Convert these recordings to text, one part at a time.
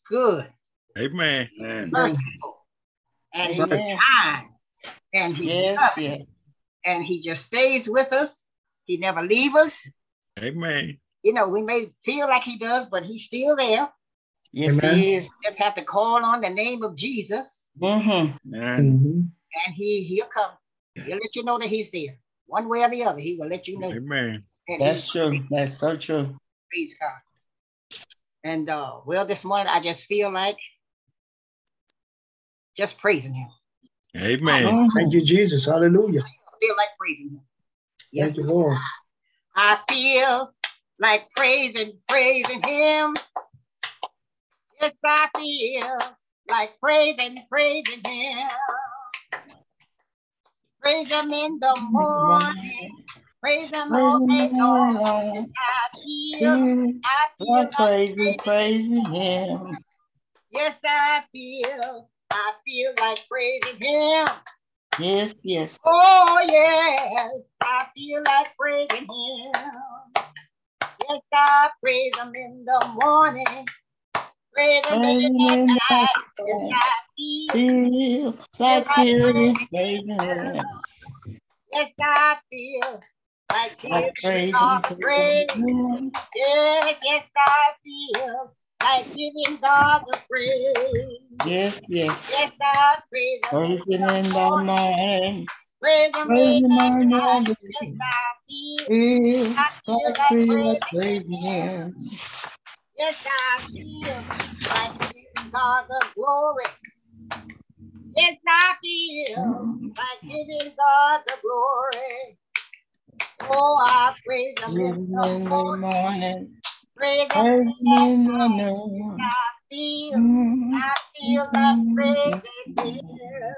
good, Amen. merciful, and he's kind, and he's loving, and he just stays with us. He never leaves us. Amen. You know, we may feel like he does, but he's still there. Yes, he is. Just have to call on the name of Jesus, and he'll come. He'll let you know that he's there. One way or the other, he will let you know. Amen. And that's true. That's so true. Praise God. And well, this morning I just feel like just praising him. Amen. Thank you, Jesus. Hallelujah. I feel like praising him. Yes, thank you, Lord. I feel like praising him. Yes, I feel like praising him. Praise him in the morning. Praise him all day long. I feel like praising him. Yes, I feel like praising him. Yes. Oh, yes, I feel like praising him. Yes, I praise him in the morning. Praise him in the night. Yes, I feel like praising him. Yes, I feel like giving God the praise. Yes, I feel like giving God the praise. Yes. Yes, I praise him in the morning. Praise him in the night. Yes, I feel like praising him. Yes, I feel like giving God the glory. Yes, I feel like giving God the glory. Oh, I praise him in the morning. Praise him in the noon. I feel like praising him.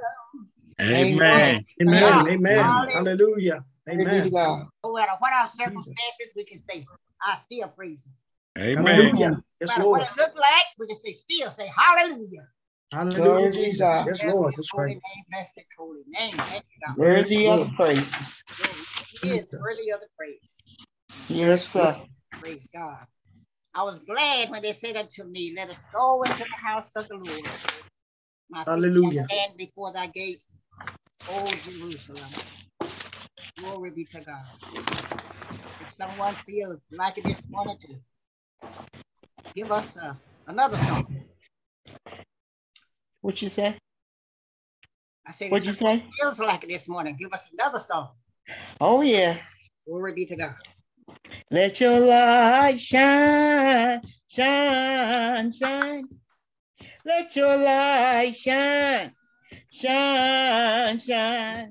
Amen. Hallelujah. Amen. No matter what our circumstances, we can say, I still praise him. Amen. Hallelujah. No matter what it look like, we can still say hallelujah. Hallelujah, Jesus. Yes, Lord. That's holy right. name, bless his holy name. Thank you, God. Worthy of the praise. He is worthy of the praise. Yes, sir. Praise God. I was glad when they said unto me, let us go into the house of the Lord. My feet shall stand before thy gates, O Jerusalem. Glory be to God. If someone feels like it this morning to give us another song. What you say? I said, what you say? Feels like it this morning. Give us another song. Oh yeah. Glory be to God. Let your light shine, shine, shine. Let your light shine, shine, shine.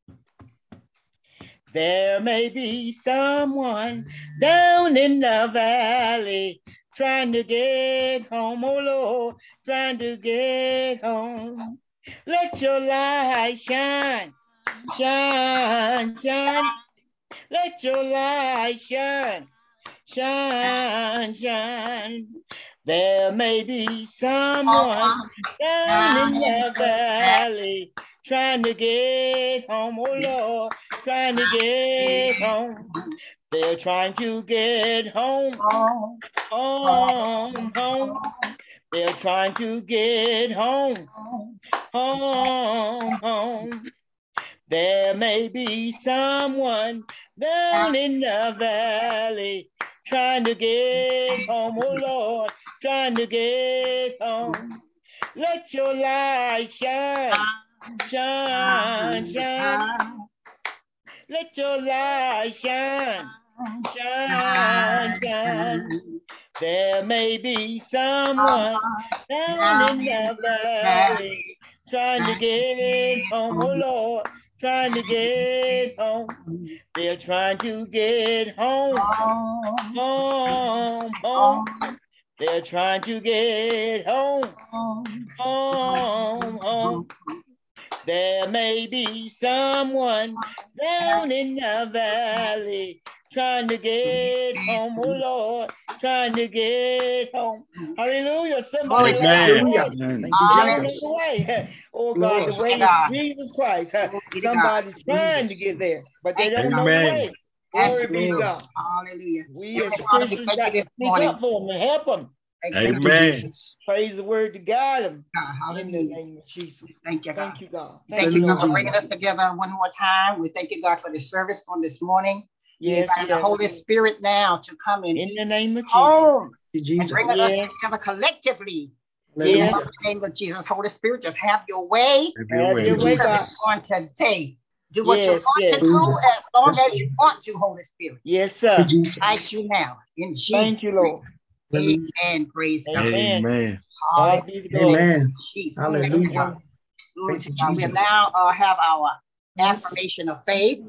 There may be someone down in the valley trying to get home, oh Lord, trying to get home. Let your light shine, shine, shine. Let your light shine, shine, shine. There may be someone down in the valley trying to get home, oh Lord, trying to get home. They're trying to get home, home, home. They're trying to get home, home, home. There may be someone down in the valley trying to get home, oh Lord, trying to get home. Let your light shine, shine, shine. Let your light shine, shine, shine. There may be someone down in the valley trying to get home, oh Lord, trying to get home. They're trying to get home, home, home. They're trying to get home, home, home. There may be someone down in the valley trying to get home, oh Lord, trying to get home. Hallelujah. Somebody hallelujah. Thank you, Jesus. Oh God, the way is Jesus Christ. Somebody's trying to get there, but they don't know the way. Glory be to God. Hallelujah. We as Christians got to speak up for them and help them. Thank you, Amen. Jesus. Praise the word to God. God. In the Hallelujah. name of Jesus. Thank you, God. Thank you, God. Thank you, God, for Hallelujah. bringing us together one more time. We thank you, God, for the service on this morning. We Yes, invite the yes. Holy Spirit now to come and In eat the name of Jesus. home Thank you, and Jesus. bring us Yes. together collectively. Yes. In the name of Jesus, Holy Spirit, just have your way. Have your Have way, your way, Lord. God. On today. Do what you Yes, want yes. to do as long Yes, as you want to, Holy Spirit. Yes, Thank sir. you, Thank Jesus. you now. In Jesus' Thank you, Lord. name. Amen. Praise God. Amen. Amen. God be the glory. Amen. Jesus. Hallelujah. God. Glory Thank to you, God. We'll Jesus. now have our affirmation of faith.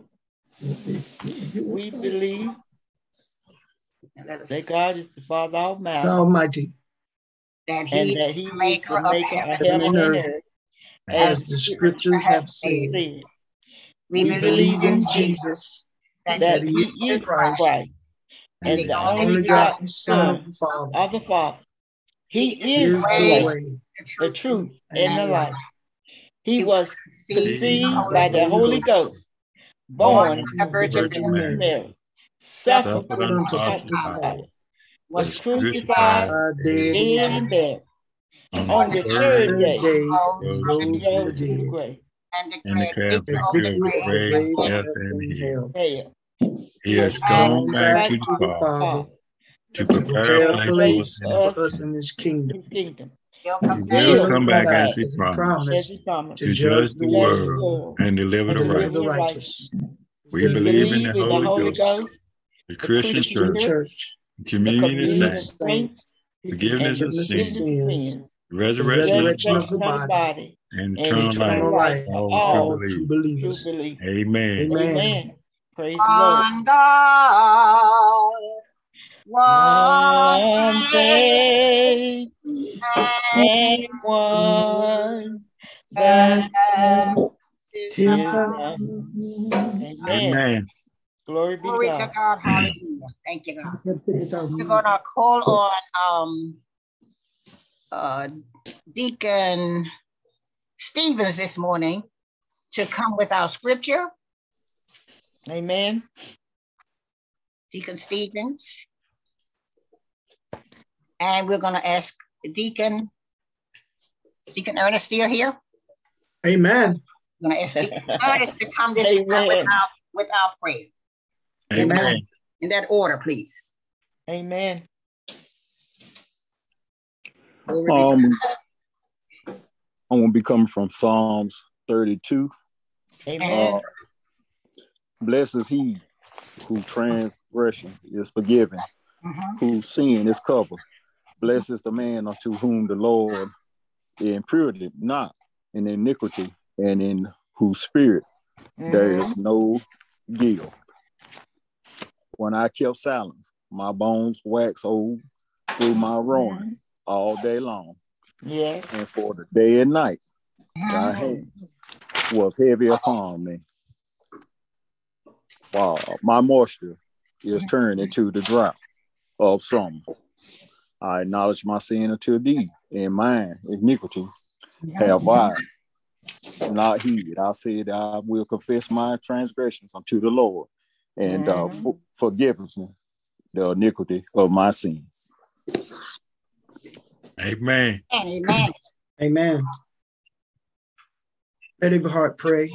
We believe And let us that God is the Father Almighty, Almighty, that and He that is He the is maker the of maker of heaven heaven and earth, as as the scriptures have said. said. We We believe believe in in Jesus, Jesus, that that He He is is Christ, Christ, and and the the only only begotten begotten Son Son of the Father, of the Father. He He is is the the way, way, the truth, and and the the life. life. He was Conceived conceived by the Holy Ghost, born a Virgin of the Virgin Virgin Mary, Mary, suffered suffered under unto Pontius Pontius Pilate, Pilate, was was crucified, crucified, dead, dead, and buried. on On the the third third third day, day, rose rose from from the the he rose from the rose from the dead, grave. and and declared declared victory the over victory the of victory the of the grave. grave, grave of death, death and and hell. hell. Hell, He was has gone gone Gone back back back to the to to the the Father Father Father to to to prepare prepare a prepare a a place for us place place in for His us for us kingdom. in His kingdom. in His kingdom. He'll He come back will He'll come come back Back as back He as He promised as promised He promised to to judge judge the the to judge the world world world and deliver and the and deliver righteous. the deliver the righteous. righteous. We We believe in believe the in the Holy Holy Ghost, Ghost, the the Christian Christian Christian Church, Church, church, the the communion of communion of communion of saints, saints, saints, forgiveness and of forgiveness of forgiveness sins, of sins, sins, the the resurrection of the resurrection of the resurrection of the body, body, body, and and eternal life eternal eternal life life for for all for true all all true believers. true believers. believers. Amen. Amen. Amen. Praise the Lord. on God. One One faith and one baptism. Amen. Amen. Glory be to Glory to God. God. Hallelujah. Thank you, God. We're going to call on Deacon Stevens this morning to come with our scripture. Amen. Deacon Stevens. And we're going to ask Deacon Ernest still here? Amen. We're going to ask Deacon Ernest to come this Amen. with our prayer. Amen. In that order, please. Amen. Glory be to God. I'm going to be coming from Psalms 32. Amen. Blessed is he whose transgression is forgiven, whose sin is covered. Blessed is the man unto whom the Lord imputed not in iniquity, and in whose spirit there is no guilt. When I kept silence, my bones waxed old through my roaring all day long. Yes. And for the day and night, thy hand was heavy upon me. While my moisture is turned into the drought of summer. I acknowledge my sin unto thee, and mine iniquity have I not heeded. I said I will confess my transgressions unto the Lord, and forgive the iniquity of my sin. Amen. Amen. Amen. Let every heart pray.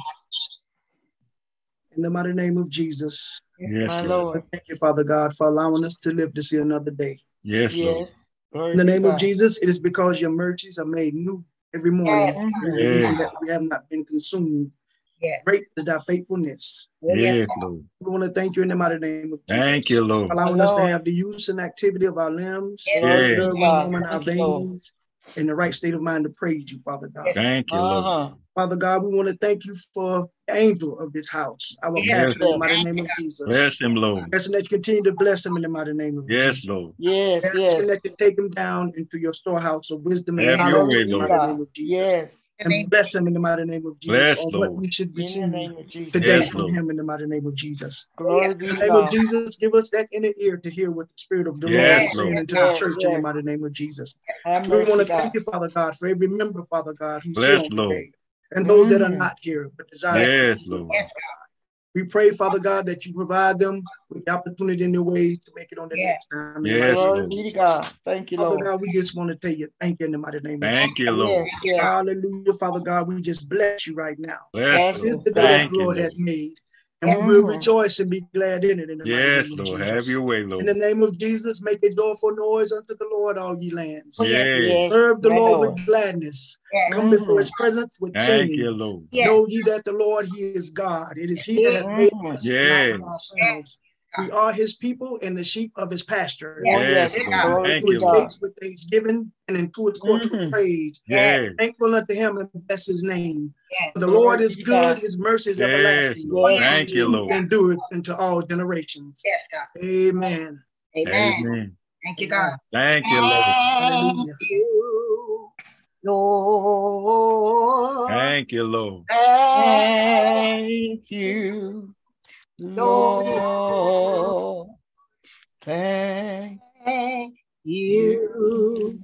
In the mighty name of Jesus. Yes, My Lord. Lord. Thank you, Father God, for allowing us to live to see another day. Yes, Lord. Yes. Glory In the be name to of God. Jesus, it is because your mercies are made new every morning. Yes. It is the reason that we have not been consumed. Yes. Great is thy faithfulness. Yes, Lord. We want to thank you in the mighty name of Jesus. Thank you, Lord. Allowing My us to Lord. have the use and activity of our limbs, Glory be Yes. to blood God. warm in our Thank you, Lord. veins, in the right state of mind to praise you, Father God. Thank you, Lord. Father God, we want to thank you for the angel of this house, our Yes. pastor, in the mighty name of Jesus. Bless him, Lord. Asking that you continue to bless him in the mighty name of Yes, Jesus. Lord. Yes, Asking yes. that you take him down into your storehouse of wisdom and Have your knowledge way, in the Lord. mighty name of Jesus. Yes. And bless him in the mighty name of Jesus Bless, on Lord. what we should In the receive name of Jesus. today Yes, from Lord. him in the mighty name of Jesus. Glory be In to the name of God. Jesus, give us that inner ear to hear what the Spirit of the Lord Yes, is saying Lord. into the Yes, church in the yes. mighty name of Jesus. Have We want mercy, to thank God. you, Father God, for every member, Father God, who's here Bless, on Lord. today. And those that are not here, but desire to Yes, be here, Lord. Father God. We pray, Father God, that you provide them with the opportunity in their way to make it on the next time. Yes, Glory be to God. Thank you, Father Lord. God, we just want to tell you thank you in the mighty name of Thank you, Lord. Yes. Hallelujah, Father God. We just bless you right now. Bless, This is Lord. the day that Thank the you, Lord has Lord. made, and we will rejoice and be glad in it in the mighty Yes, name of Lord. Jesus. Have your way, In the Lord. name of Jesus, make a joyful noise unto the Lord, all ye lands. Yes. Serve the Yeah, Lord Lord. with gladness. Yes. Come before his presence with Thank singing. you, Lord. Yes. Know ye that the Lord, he is God. It is he that has made us and not Yes. we ourselves. We are his people and the sheep of his pasture. Oh, Yes, yes. Lord. Glory Thank Into to you, his Lord. gates with thanksgiving and into his courts with praise. Yes. Thankful unto him and bless his name. Yes. For the Glory Lord is to good, God. his mercy is Yes, everlasting. Lord. Yes, Thank you, Truth Lord. endureth into all generations. Yes, God. Amen. Amen. Amen. Thank you, God. Thank you, Lord. Thank you, Lord. Thank you, Lord. Thank you, Lord. Thank you,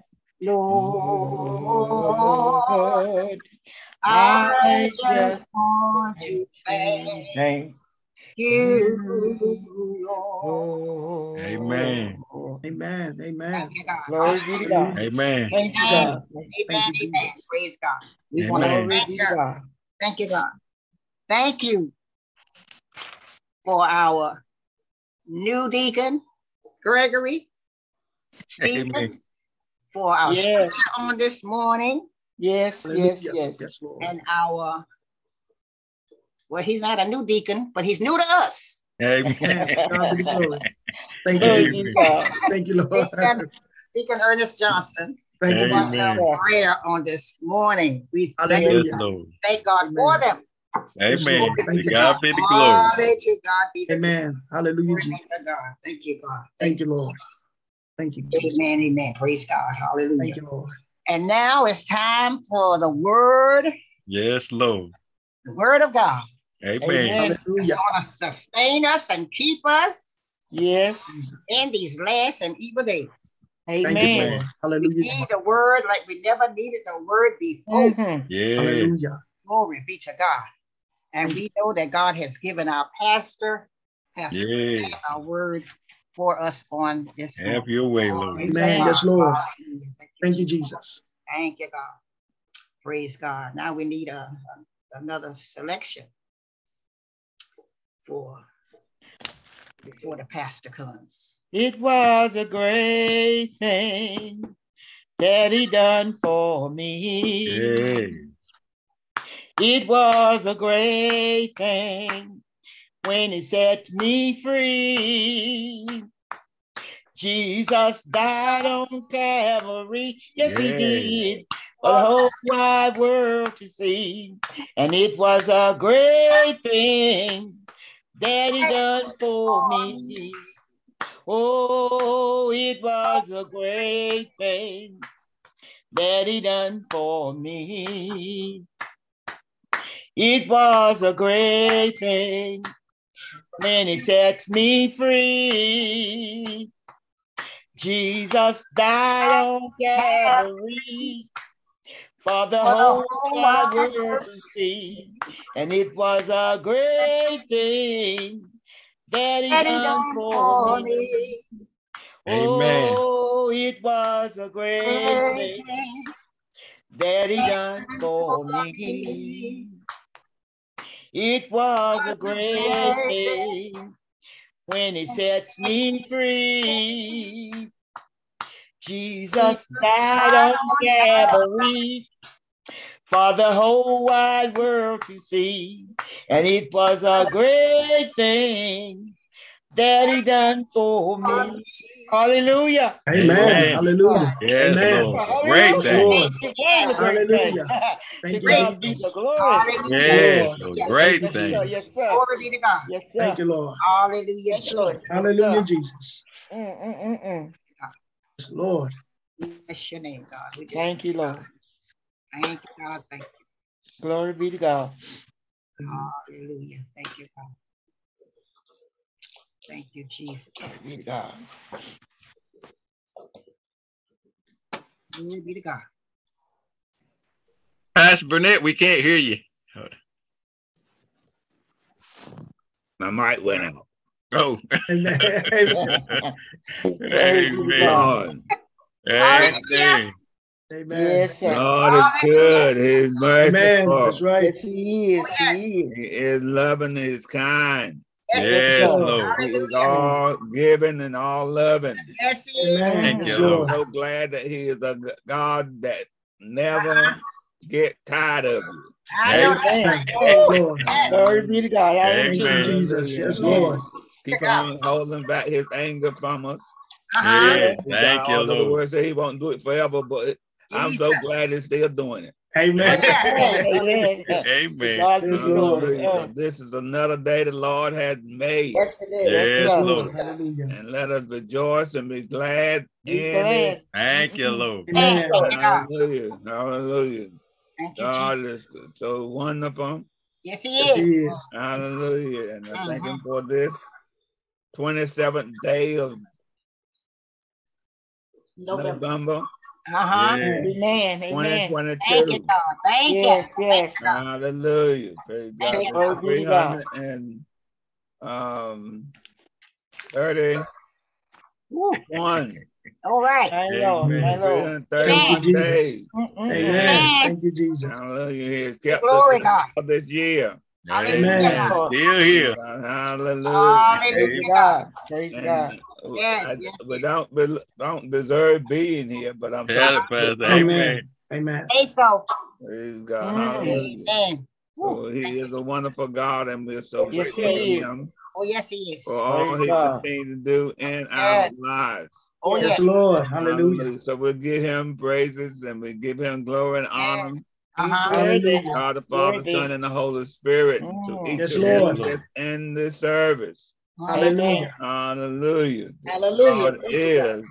Lord. Lord. I just want to thank you, you, Lord. Amen. Amen. Amen. Thank you, God. Glory be to God. Amen. Thank you, Amen. God. Amen. Thank you, Amen. Jesus. Praise God. We Amen. want to Glory thank be to God. God. Thank you, God. Thank you for our new deacon, Gregory Amen. Stevens, for our Yes. scripture on this morning, Yes, yes, Hallelujah. yes. Yes, Lord. and our, well, he's not a new deacon, but he's new to us. Amen. Amen. God be the glory. Thank you, Glory be to Jesus. God. Thank you, Lord. Deacon Ernest Johnson, Thank you, for Jesus. Amen. the prayer on this morning. We thank, Yes, Hallelujah. Lord. thank God for Amen. them. Yes, Amen. Lord. Thank To you, God Jesus. be the glory. Glory to God be the glory. Amen. Hallelujah, Glory be Jesus. to God. Thank you, God. Thank you, Lord. Thank you, Jesus. Amen. Amen. Praise God. Hallelujah. Thank you, Lord. And now it's time for the word, Yes, Lord. the word of God. Amen. Amen. It's Hallelujah. going to sustain us and keep us Yes. Jesus. in these last and evil days. Thank you, Amen. Lord. We Hallelujah. need the word like we never needed the word before. Mhm. Yes. Hallelujah. Glory be to God. And Thank we know that God has given our pastor Yes. our word for us on this Have morning. your way, Lord. Glory to Amen. God. Yes, Lord. Hallelujah. Thank you, Jesus. Thank you, God. Praise God. Now we need another selection before the pastor comes. It was a great thing that he done for me. Yes. It was a great thing when he set me free. Jesus died on Calvary. Yes, he Yes. did. For the whole wide world to see. And it was a great thing that he done for me. Oh, it was a great thing that he done for me. It was a great thing when he set me free. Jesus died on Calvary for the whole wide world to see. And it was a great thing that he done for me. Amen. Oh, it was a great thing that he done for me. It was a great thing when he set me free. Jesus died on Calvary for the whole wide world to see. And it was a great thing that he done for me. Hallelujah. Amen. Amen. Hallelujah. Yes, Amen. Lord. Great Yes, thing. Lord. It was a great thing. Hallelujah. To Thank you, God be the Jesus. glory. Yes, Lord. Lord. Yes, Great yes, thing. sir. Yes, sir. Glory be to God. Yes, sir. Thank you, Lord. Hallelujah. Yes, Lord. Yes, Hallelujah, sir. Jesus. Yes, Lord. Bless your name, God. We just Thank you, Lord. thank you, God. Thank you. Glory be to God. Hallelujah. Thank you, God. Thank you, Jesus. Glory be to God. Glory be to God. Pastor Burnett, we can't hear you. My mic went out. Oh. Amen. Amen. Amen. Amen. Yes, sir. God is good. His mercy. Amen. That's right. Yes, he is. He is. He is loving. He is kind. Yes, Lord. He is all giving and all loving. Yes, he is. Amen. Thank Yes, you, I'm Lord. so glad that he is a God that never get tired of you. I know Amen. that's Yes, right. Lord. Glory be to God. Thank you, Amen. Jesus. Yes, Amen. Lord. Keep on holding back his anger from us. Yes, He thank got you, all the Lord. words that he won't do it forever, but I'm so glad he's still doing it. Amen. Amen. Amen. God be Yes, the Lord. glory. Hallelujah. This is another day the Lord has made. Yes, it is. Yes, Yes, sir. Lord. Hallelujah. And let us rejoice and be glad Be in glad. it. Thank you, Lord. Amen. Hallelujah. Hallelujah. Thank you, God Jesus. is so wonderful. Yes, he Yes, is. he is. Hallelujah. And I thank him for this 27th day of November Uh-huh. Yeah. Amen. Amen. 2022. Thank you, God. Thank Yes, you. yes. Hallelujah. Praise God. Thank you, Glory be to God. 331 Woo. All right. My Lord. My Lord. 331 Thank you, Jesus. days. Amen. Thank you, Jesus. Hallelujah. He has kept Glory, us God. all this year. Amen. Lord. Still here. Hallelujah. Praise Hallelujah. God. Praise And God. Yes, yes, we don't deserve being here, but I'm Tell it, so Pastor. Amen. Amen. Amen. Say so. praise God. Mhm. Hallelujah. Amen. So he is a wonderful God, and we're so Yes, grateful he to is. him Oh, yes, he is. for all Praise he God. continues to do in our Yes. lives. Oh, Yes, yes. Lord. Hallelujah. So we'll give him praises and we give him glory and honor. He's Uh-huh. worthy. Hallelujah. God the Father, Worthy. Son, and the Holy Spirit to Mm. each Yes, of Lord. you that's in this service. Hallelujah. Hallelujah. Hallelujah. God is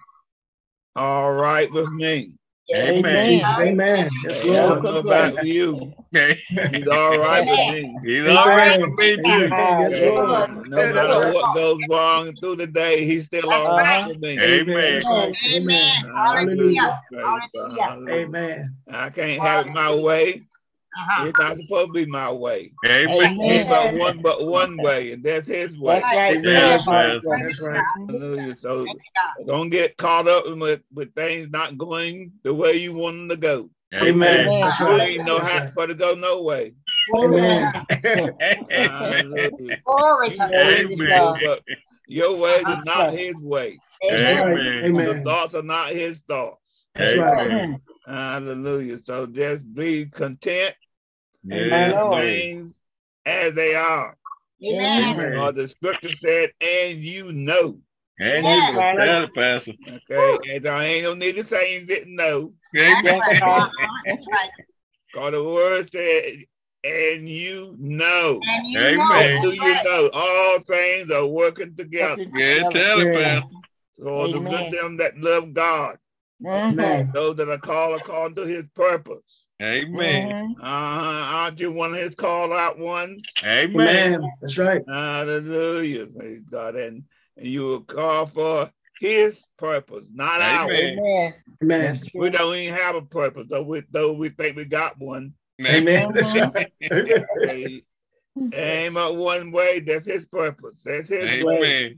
all right with me. Thank you, Amen. Jesus. Amen. Yes, Hey, I don't Lord. know about you. Okay. He's all right with me. He's all right Amen. with me too. Amen. Yes, Okay. Lord. No matter what goes wrong through the day, he's still all right Uh-huh. with me. Amen. That's right. Amen. Hallelujah. Praise God. Hallelujah. Hallelujah. Amen. I can't have it my way. Uh-huh. It's not supposed to be my way. Amen. Ain't Amen. but one way, and that's his way. That's right. Amen. Yes, That's right. Pastor. That's right. Hallelujah. So Thank you, God. don't get caught up with things not going the way you want them to go. Amen. Amen. That's You right. ain't no That's hat right. for to go no way. Amen. Amen. Hallelujah. Glory You to know God. he can do, but your ways Uh-huh. are not his way. That's Amen. right. Amen. The Amen. thoughts are not his thoughts. That's right. Amen. Hallelujah. So just be content Yes, with Lord. things as they are. Amen. Amen. Or the scripture said, and you know. And Yeah. you will tell it, Pastor. Okay. And I ain't no need to say you didn't know. Amen. Yes, God. That's right. Because the word said, and you know. And you Amen. know. What do That's you right. know? All things are working together. Yeah, tell it, Yeah. Pastor. For the Amen. them that love God, Mhm. Amen. those that are called according to his purpose. Amen. Mhm. Aren't you one of his called out ones? Amen. Amen. That's right. Hallelujah. Praise God. And you were called for his purpose, not ours. Amen. Amen. Amen. That's We true. don't even have a purpose, though we think we got one. Amen. That's Mhm. right. Hey, aim up one way, that's his purpose. That's his way. Amen.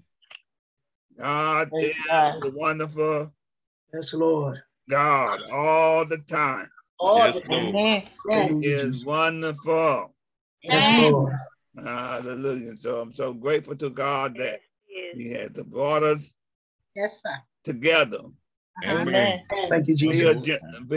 God Praise is God. a wonderful Yes, Lord. God all the time. All Yes, the time. Lord. Amen. He Hallelujah, is Jesus. wonderful. Yes, Amen. Lord. Hallelujah. So I'm so grateful to God that he has brought us Yes, sir. together Amen. Thank you, via, Jesus.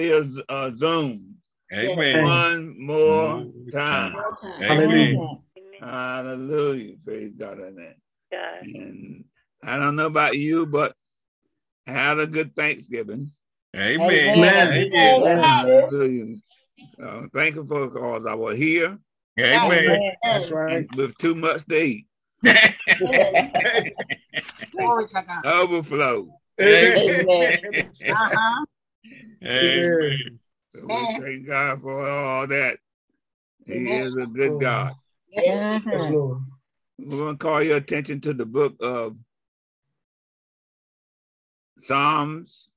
Zoom Amen. one more time. Amen. Mhm. Hallelujah. Praise God on that. And I don't know about you, but I had a good Thanksgiving. Amen. Amen. Amen. Amen. Hallelujah. Thankful for because I was here Amen. That's right. with too much to eat. Glory to God. Overflow. Amen. Uh-huh. Amen. So we thank God for all that. He Amen. is a good God. Yes. Yes, Mhm. Lord. We're going to call your attention to the book of Psalms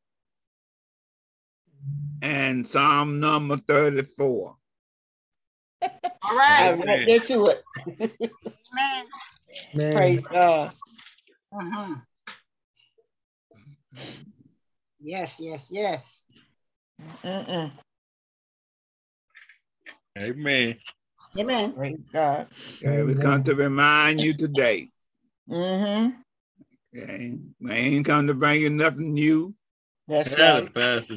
and Psalm number 34. All right. I'm right there to it. Amen. Praise God. Yes, yes, yes. Amen. Amen. Praise God. Okay, we come to remind you today. Mm-hmm. Okay. We ain't come to bring you nothing new. That's Tell right. it, Pastor.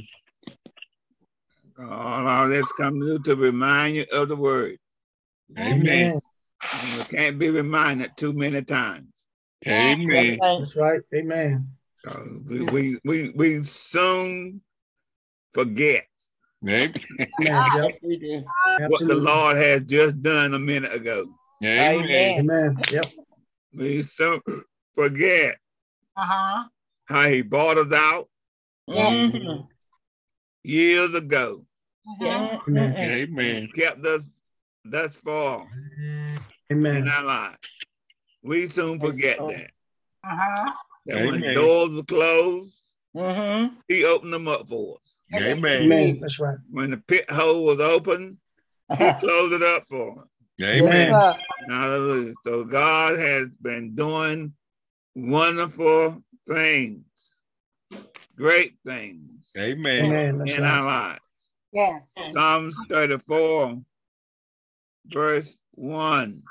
All that's come to remind you of the word. Amen. And we can't be reminded too many times. Amen. That's right. Amen. So we soon forget Amen. Yes, we do. what the Lord has just done a minute ago. Amen. Amen. Yep. We soon forget how he brought us out Mm-hmm. years ago. Amen. Amen. Kept us thus far in Amen. our lives. We soon forget that. That when Amen. doors were closed, Mm-hmm. he opened them up for us. Amen. Amen. That's right. When the pit hole was open, he closed it up for us. Amen. Hallelujah. So God has been doing wonderful things, great things Amen. Amen. That's in right. our lives. Yes. Psalms 34, verse 1.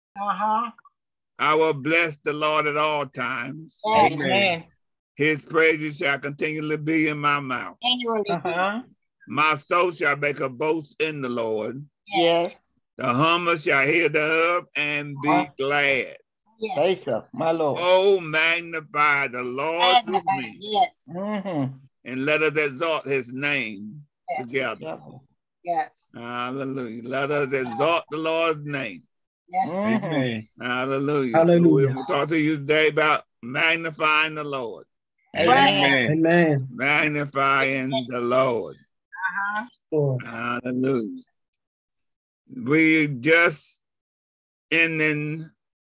I will bless the Lord at all times. Amen. His praises shall continually be in my mouth. Uh-huh. My soul shall make a boast in the Lord. Yes. The humble shall hear thereof and be glad. Say so, my Lord. Oh, magnify the Lord with me. Yes. Mm-hmm. And let us exalt his name together. Yes. Hallelujah. Let us exalt the Lord's name. Yes. Amen. Hallelujah. Hallelujah. So we'll talk to you today about magnifying the Lord. Amen. Amen. Magnifying the Lord. Lord. Hallelujah. We just ending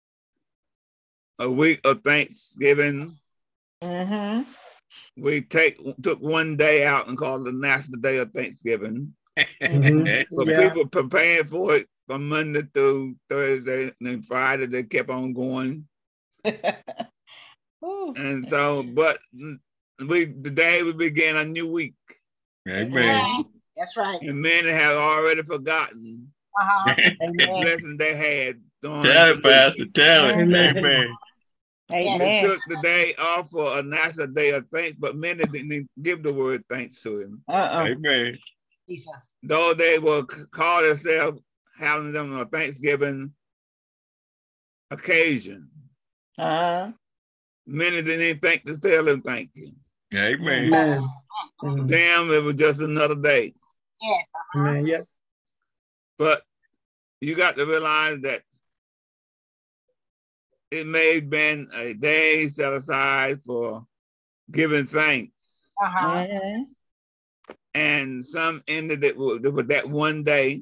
a week of Thanksgiving. Mm-hmm. We took one day out and called it the National Day of Thanksgiving. But people preparing for it from Monday through Thursday, and then Friday they kept on going. And so, but today we began a new week. Amen. That's right. And many have already forgotten the blessing they had. Tell it, Pastor. Tell it. Amen. Amen. They Amen. took the day off for a national day of thanks, but many didn't give the word thanks to him. Amen. Jesus. Though they will call themselves having them a Thanksgiving occasion, many didn't even think to tell him thank you. Amen. Amen. To them, it was just another day. Yes. Amen. Yes. But you got to realize that it may have been a day set aside for giving thanks. And some ended it with that one day.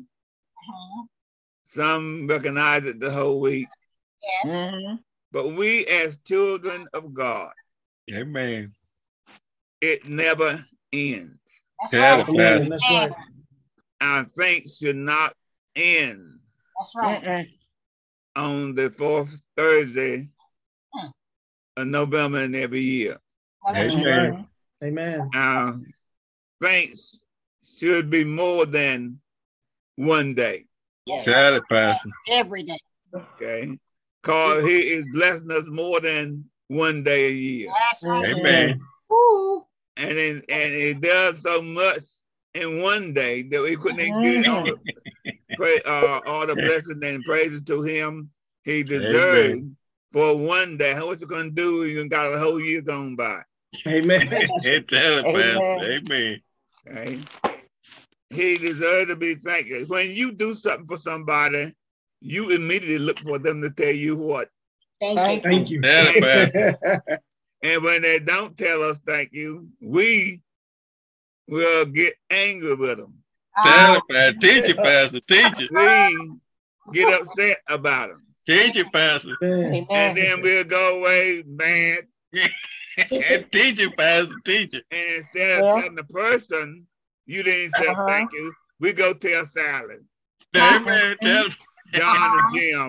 Some recognize it the whole week. But we as children of God, Amen. it never ends. Tell it, Amen. Pastor. That's right. Our thanks should not end That's right. on the fourth Thursday of November in every year. That's Amen. right. Amen. Our thanks should be more than one day. Tell it, Pastor. Every day. Okay. Because he is blessing us more than one day a year. That's right. Amen. Woo. And it does so much in one day that we couldn't even get all the blessings and praises to him he deserves for one day. How what you gonna do? You got a whole year gone by. Amen. Tell it, Pastor. Amen. Okay. He deserves to be thanked. When you do something for somebody, you immediately look for them to tell you what. Thank you. Thank you. Tell it, Pastor. And when they don't tell us thank you, we will get angry with them. Tell it, Pastor. Teach it, Pastor. Teach it. We get upset about them. Teach it, Pastor. Amen. And then we'll go away mad. And teach it, Pastor. Teach it. And instead of telling the person, you didn't say thank you, we go tell Sally, Amen. Tell it. John, and Jim,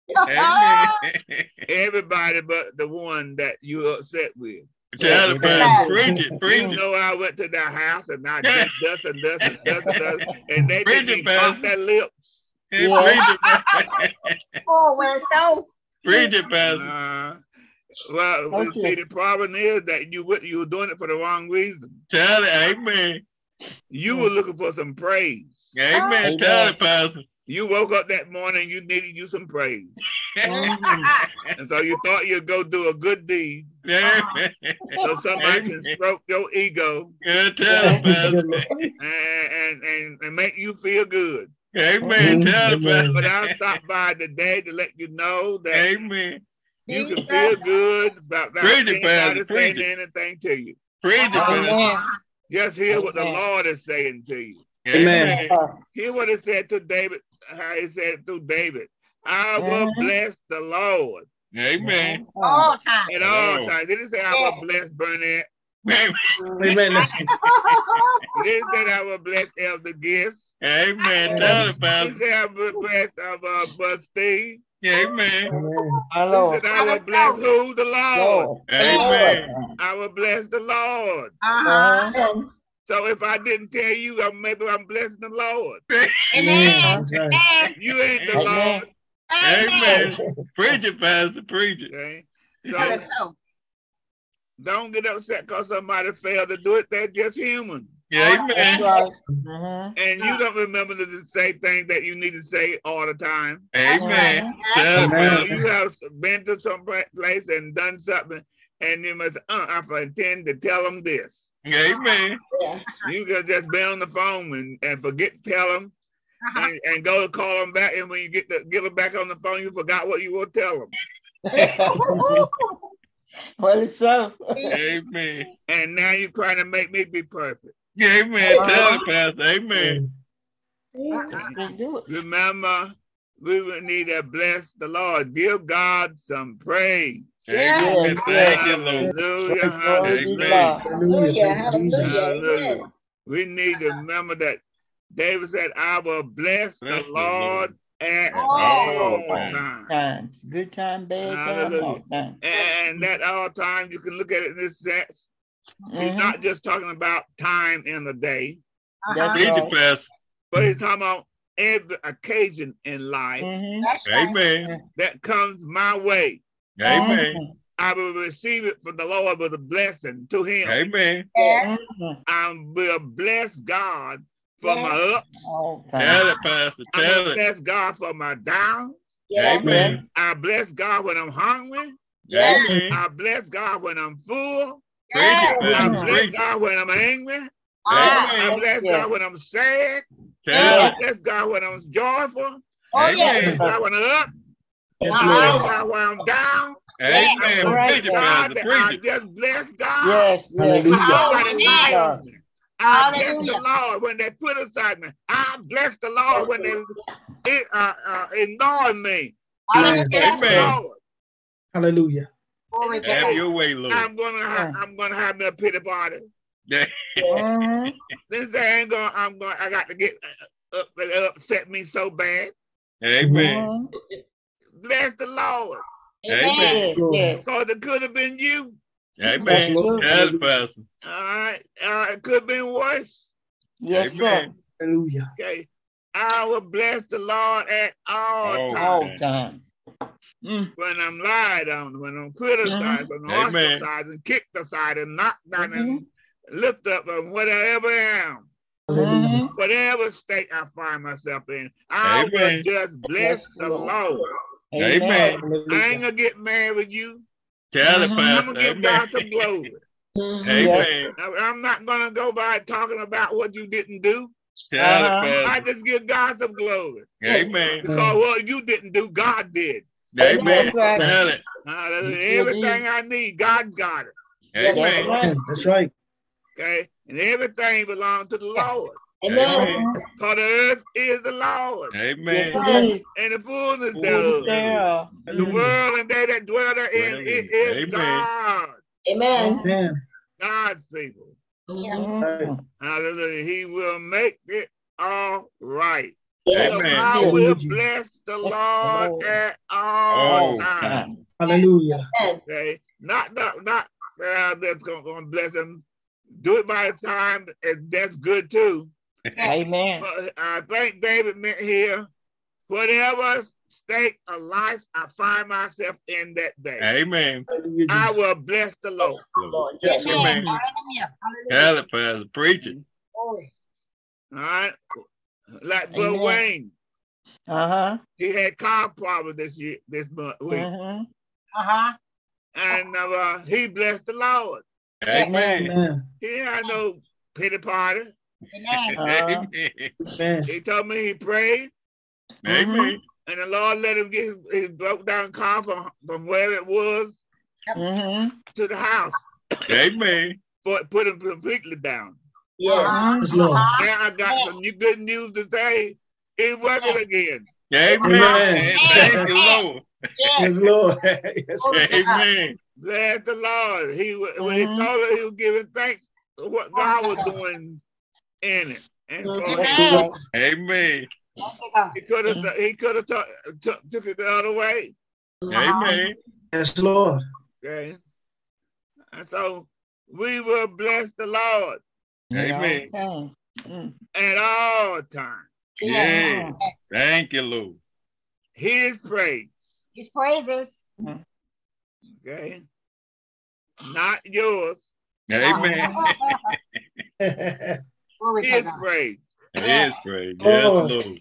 Amen. Everybody but the one that you upset with. Tell it, Pastor. Preach it. Preach You it. know, I went to their house and I did this and this and this and this, and they Preach didn't it, pop Pastor. their lips. Preach it, Pastor. Oh, well, so. Preach it, Pastor. Well, Okay. see, the problem is that you were doing it for the wrong reason. Tell it. Amen. You were looking for some praise. Amen. Tell it, Pastor. You woke up that morning, you needed you some praise. And so you thought you'd go do a good deed Amen. so somebody can stroke your ego Yeah, tell it, Pastor. and make you feel good. Amen. Tell it, Pastor. But I'll stop by today to let you know that Amen. you can feel good about Preach it, Pastor. anybody Preach saying anything to you. Preach it, Pastor. Just hear what the Lord is saying to you. Amen. Hear what it said to David, how he said through David. I will bless the Lord Amen. All time. at all times. Did it say I will bless Burnett? Amen. Amen. Listen. He didn't say I will bless Elder Gist. Amen. Tell it, He Pastor. said I will bless Bud Steve. Amen. My He Lord. said I will bless who? The Lord. Amen. I will bless the Lord. Uh-huh. So if I didn't tell you, maybe I'm blessing the Lord. Amen. That's right. Amen. You ain't the Amen. Lord. Amen. Preach it, Pastor. Preach it. Okay? Well, So so. don't get upset because somebody failed to do it. They're just human. Amen. That's right. Mhm. And you don't remember to say things that you need to say all the time. Amen. Tell it, So Pastor. you have been to some place and done something, and you must, I intend to tell them this. Amen. You can just be on the phone and forget to tell them, and go to call them back. And when you get them back on the phone, you forgot what you will tell them. Well, it's so. Amen. And now you're trying to make me be perfect. Amen. Tell it, Pastor. Amen. Do it. Remember, we would need to bless the Lord. Give God some praise. Amen. Thank you, Lord. Hallelujah. Glory be to Hallelujah. God. Hallelujah. Thank you, Jesus. Hallelujah. We need to remember that David said, I will bless the Bless the Lord at all all times. times. Times. Good time, bad time, all time. And that all times, you can look at it in this sense. He's Mhm. not just talking about time in the day, That's Preach it, right. Pastor. but he's talking about every occasion in life Mhm. That's right. Amen. that comes my way. Amen. I will receive it from the Lord with a blessing to him. Amen. Yeah. Mhm. I will bless God for my ups. All Tell time. it, Pastor. I Tell will it. bless God for my downs. Yeah. Amen. I bless God when I'm hungry. Amen. I bless God when I'm full. Preach it, I Pastor. bless Preach it. God when I'm angry. Ah. I bless Yeah. God when I'm sad. Tell I it. bless God when I'm joyful. Oh, yeah. I bless Amen. God when I'm up. Yes, I Lord. bless God when I'm down. Amen. Right. Preach it, God, Pastor. that Preach I it. just bless God. Yes, yes. Hallelujah. Somebody Amen. lie on me. I bless the Hallelujah. Lord when they criticize me. I bless the Lord when they ignore me. I Hallelujah. bless the Amen. Lord. Hallelujah. Glory to Have God. your way, Lord. I'm gonna have me a pity party. Yeah. Mhm. Then say I got to get upset me so bad. Amen. Mhm. Bless the Lord. Amen. Yes, yes. Because it could have been you. Amen. Lord. Tell it, Pastor. All right. It could have been worse. Yes, sir. Amen. Hallelujah. Okay. I will bless the Lord at all Oh. times. All times. Mm. When I'm lied on, when I'm criticized, when I'm Amen. ostracized and kicked aside and knocked down Mhm. and lift up and whatever I am, Hallelujah. Mhm. whatever state I find myself in, I will Amen. just bless Yes, the Lord. Lord. Amen. I ain't Hallelujah. gonna get mad with you. Tell it, Mhm. I'm Pastor. gonna give Amen. God some glory. Amen. I'm not gonna go by talking about what you didn't do. Tell it, Uh-huh. I Pastor. just give God some glory. Amen. Because what you didn't do, God did. Amen. That's right. Tell it. Hallelujah. He sure Everything I need, God got it. That's Amen. right. That's right. Okay? And everything belongs to the Lord. Amen. For the earth is the Lord, Amen. Yes, it is. and the fullness Fullness thereof. thereof. The world and they that dwell therein, it is Amen. God. Amen. Amen. God's people. Mhm. Hallelujah. He will make it all right. Yes. So Amen. I Hallelujah, will Jesus. bless the Yes, Lord Lord. at all Oh, times. Hallelujah. Okay, not that's gonna bless him. Do it by the time, and that's good too. Amen. But I think David meant here, whatever state of life I find myself in that day, Amen. Hallelujah, I Jesus. will bless the Lord. Lord. Yes, Amen. Lord. Amen. Hallelujah. Hallelujah. Tell it, Pastor. Preach it. Glory. All right, like Brother Amen. Wayne, Uh-huh. he had car problems this week, Mm-hmm. Uh-huh. and he blessed the Lord. Amen. Amen. He had no pity party. Amen. Amen. Amen. He told me he prayed, Amen. and the Lord let him get his broke down car from where it was Mm-hmm. to the house. Amen. Put him completely down. Yes. Yes, Lord. Now I got some new good news to say. He's working again. Amen. Amen. Thank you, Lord. Yes. Yes, Lord. Yes, Lord. Amen. Bless the Lord. When he told her, he was giving thanks for what God was doing in it. And so Amen. Amen. Thank you, God. he could have took it the other way. Amen. Yes, Lord. Okay. And so we will bless the Lord Amen. at all times. Yeah. Thank you, Lord. His praise. His praises. Okay. Not yours. Amen. Glory to His God. praise. Yes, praise. Yes, Lord. Lord.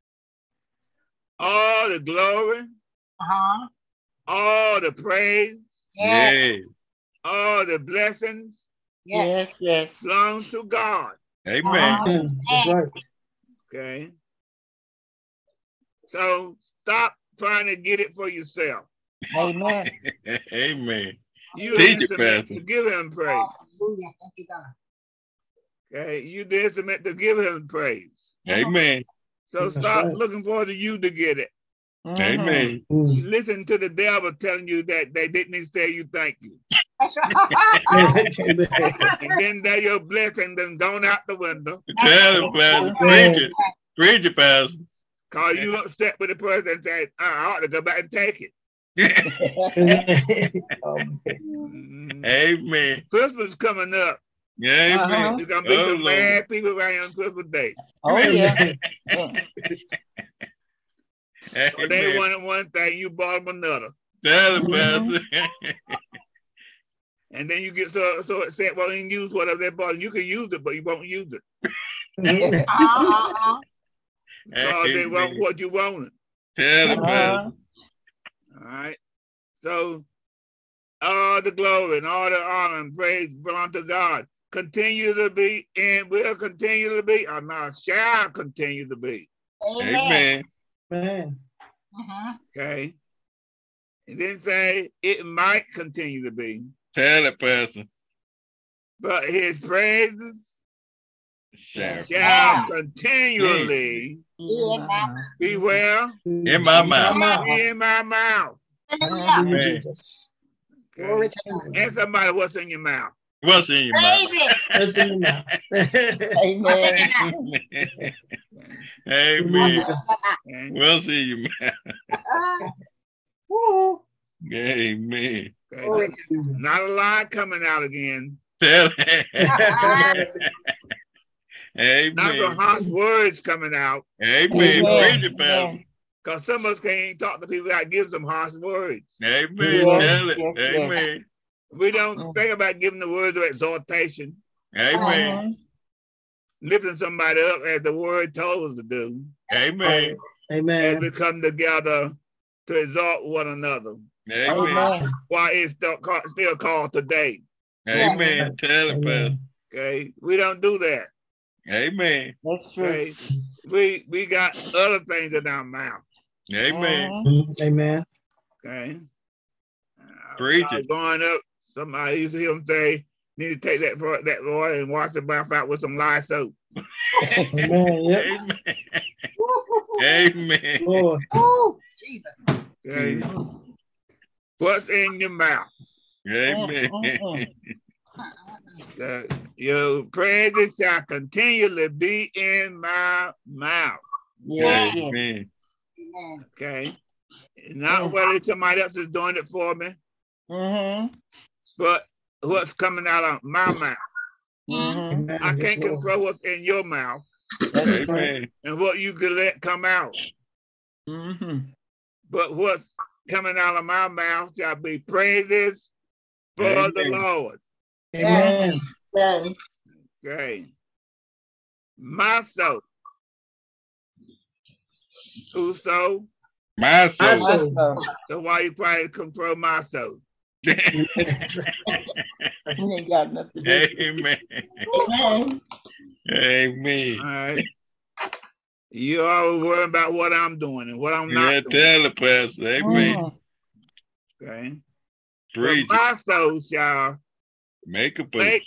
All the glory, Uh-huh. all the praise, Yes. Yes. all the blessings Yes. Yes. belongs to God. Amen. Amen. That's right. Okay. So stop trying to get it for yourself. Amen. Amen. You Teach it, instrument Pastor. to give him praise. Hallelujah. Thank you, God. Okay. You the instrument to give him praise. Amen. So That's stop right. looking for you to get it. Amen. You listen to the devil telling you that they didn't say you thank you. That's right. And then that your blessing done gone out the window. Tell him, Pastor. Preach it. Preach it, Pastor. Cause you upset with the person and say, I ought to go back and take it. Amen. Christmas coming up. Amen. There's gonna be Oh, some Lord. mad people around on Christmas Day. Oh, yeah. So they Amen. wanted one thing, you bought them another. Tell him, Pastor. And then you get so upset, well, you can use whatever they bought. You can use it, but you won't use it. Because they want Amen. what you wanted. Tell him, Pastor. All right. So all the glory and all the honor and praise belong to God. Continue to be and will continue to be, or now shall continue to be. Amen. Amen. Man. Okay. It didn't say it might continue to be, Tell it, Pastor. but his praises Shall shall continually be where? in my mouth. Be in my mouth. Hallelujah. Amen. Jesus. Glory Okay. to God. Ask somebody what's in your mouth. What's in your mouth? Praise it. That's in your mouth. Amen. Amen. Okay. What's in your mouth? Woo. Amen. Okay. Glory to Not a lie coming out again. Tell it. God. Not the Amen. harsh words coming out. Amen. Amen. Preach it, Pastor. Because some of us can't talk to people that give them harsh words. Amen. Yes, Tell it. yes, yes. Amen. We don't think about giving the words of exhortation, Amen. lifting somebody up as the word told us to do. Amen. As Amen. we come together to exhort one another. Amen. Amen. Why it's still called today. Amen. Tell it, Pastor. Amen. Okay. We don't do that. Amen. That's true. Okay. We got other things in our mouth. Amen. Amen. Okay. Preach I was it. going up, somebody used to hear him say, need to take that water and wash the mouth out with some lye soap. Amen. Yep. Amen. Amen. Lord. Oh, Jesus. Okay. What's in your mouth? Amen. Your praises shall continually be in my mouth. Yes. Amen. Amen. Okay. Not whether somebody else is doing it for me, but what's coming out of my mouth. Mm-hmm. I can't control what's in your mouth Amen. and what you can let come out. Mm-hmm. But what's coming out of my mouth shall be praises for the Lord. Amen. Amen. Okay. My soul. Whose soul? My My soul. soul. So why you trying to control my soul? That's right. You ain't got nothing to do. Amen. Amen. Amen. All right. You always worry about what I'm doing and what I'm not Yeah, doing. tell the pastor. Amen. Okay. But Preach it. my soul shall Make a boast. make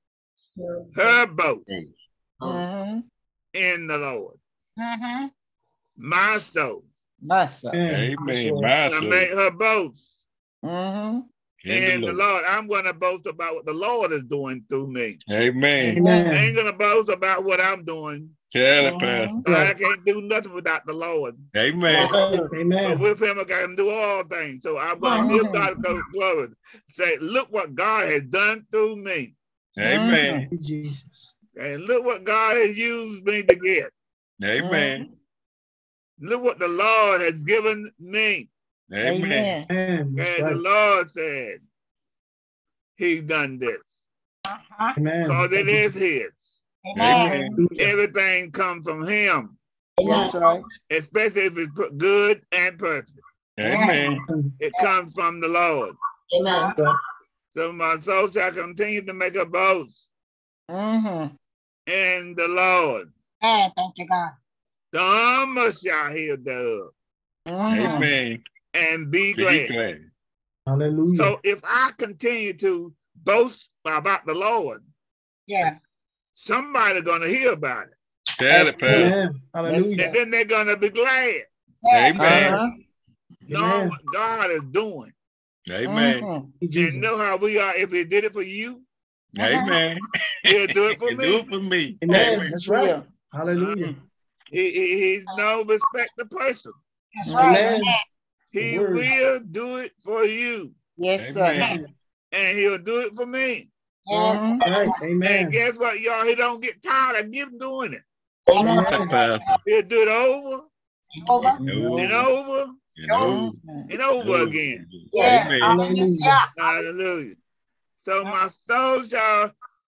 her boast Mm-hmm. in the Lord. Mm-hmm. My soul My son. Amen. My shall soul. make her boast Mm-hmm. in the Lord. I'm going to boast about what the Lord is doing through me. Amen. I Amen. ain't going to boast about what I'm doing. Tell the pastor. So I can't do nothing without the Lord. Amen. But Amen. with him, I can do all things. So I'm going to give God the glory. Say, look what God has done through me. Amen. Thank you, Jesus. And look what God has used me to get. Amen. Look what the Lord has given me. Amen. Amen. That's And the right. Lord said, He's done this. Amen. Because it is His. Amen. Amen. Everything comes from Him, That's right. especially if it's good and perfect. Amen. It comes from the Lord. Amen. So my soul shall continue to make a boast Mm-hmm. in the Lord. Amen. Thank you, God. The humble shall hear thereof Amen. and be Be glad. glad. Hallelujah. So if I continue to boast about the Lord, Yeah. somebody's going to hear about it. Tell the pastor. Amen. Hallelujah. And then they're going to be glad. Amen. Know Amen. what God is doing. Amen. Thank you, Jesus. And know how we are. If He did it for you, Amen. He'll do it for Do me. it for me. Amen. That's right. Hallelujah. He's no respect the person. That's right. Amen. He Word. will do it for you. Yes, sir. Amen. And He'll do it for me. Yes. Right. And Amen. guess what, y'all? He don't get tired of doing it. Amen. Tell the pastor. He'll do it over Over. No. and over No. and over No. again. Yeah. Amen. Hallelujah. Hallelujah. So my soul shall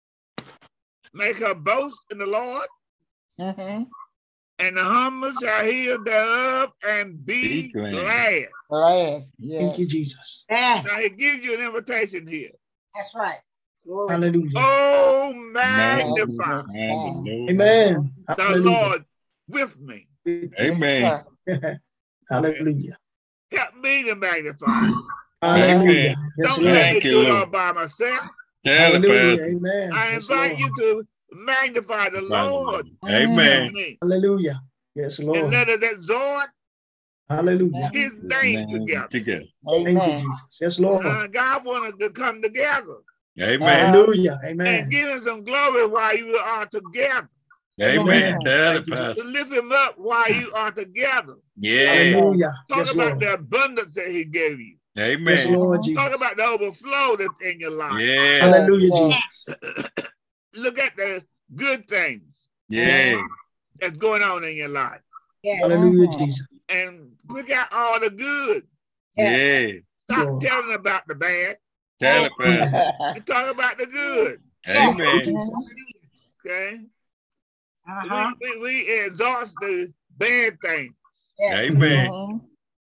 make her boast in the Lord, Mm-hmm. and the humble shall hear thereof and be Be glad. glad. Glad. Yes. Thank you, Jesus. Yeah. Now He gives you an invitation here. That's right. Glory. Hallelujah. Oh, magnify Amen. the Hallelujah. Lord with me. Amen. Hallelujah. Help me to magnify. Hallelujah. Yes, Don't let Lord. me Thank you, do it all Lord. by myself. Tell the Hallelujah. pastor. Amen. I Yes, invite Lord. you to magnify the Lord Amen. with me. Hallelujah. Yes, And Lord. let us exhort Hallelujah. His name together. Together. Thank you, Amen. Jesus. Yes, Lord. God wanted to come together Amen. Hallelujah. and Amen. give Him some glory while you are together. Amen. Amen. Tell the Thank you, To pastor. lift Him up while you are together. Yeah. Hallelujah. Talk Yes, about Lord. the abundance that He gave you. Yes, Amen. Lord Jesus. Talk about the overflow that's in your life. Yeah. Hallelujah, Yes, Jesus. Look at the good things Yeah. that's going on in your life. Yeah. Hallelujah, Jesus. And pick out all the good. Yeah. Stop Lord. telling about the bad Tell the pastor. and talk about the good. Amen. Jesus. Okay? Uh-huh. We exhaust the bad things. Amen.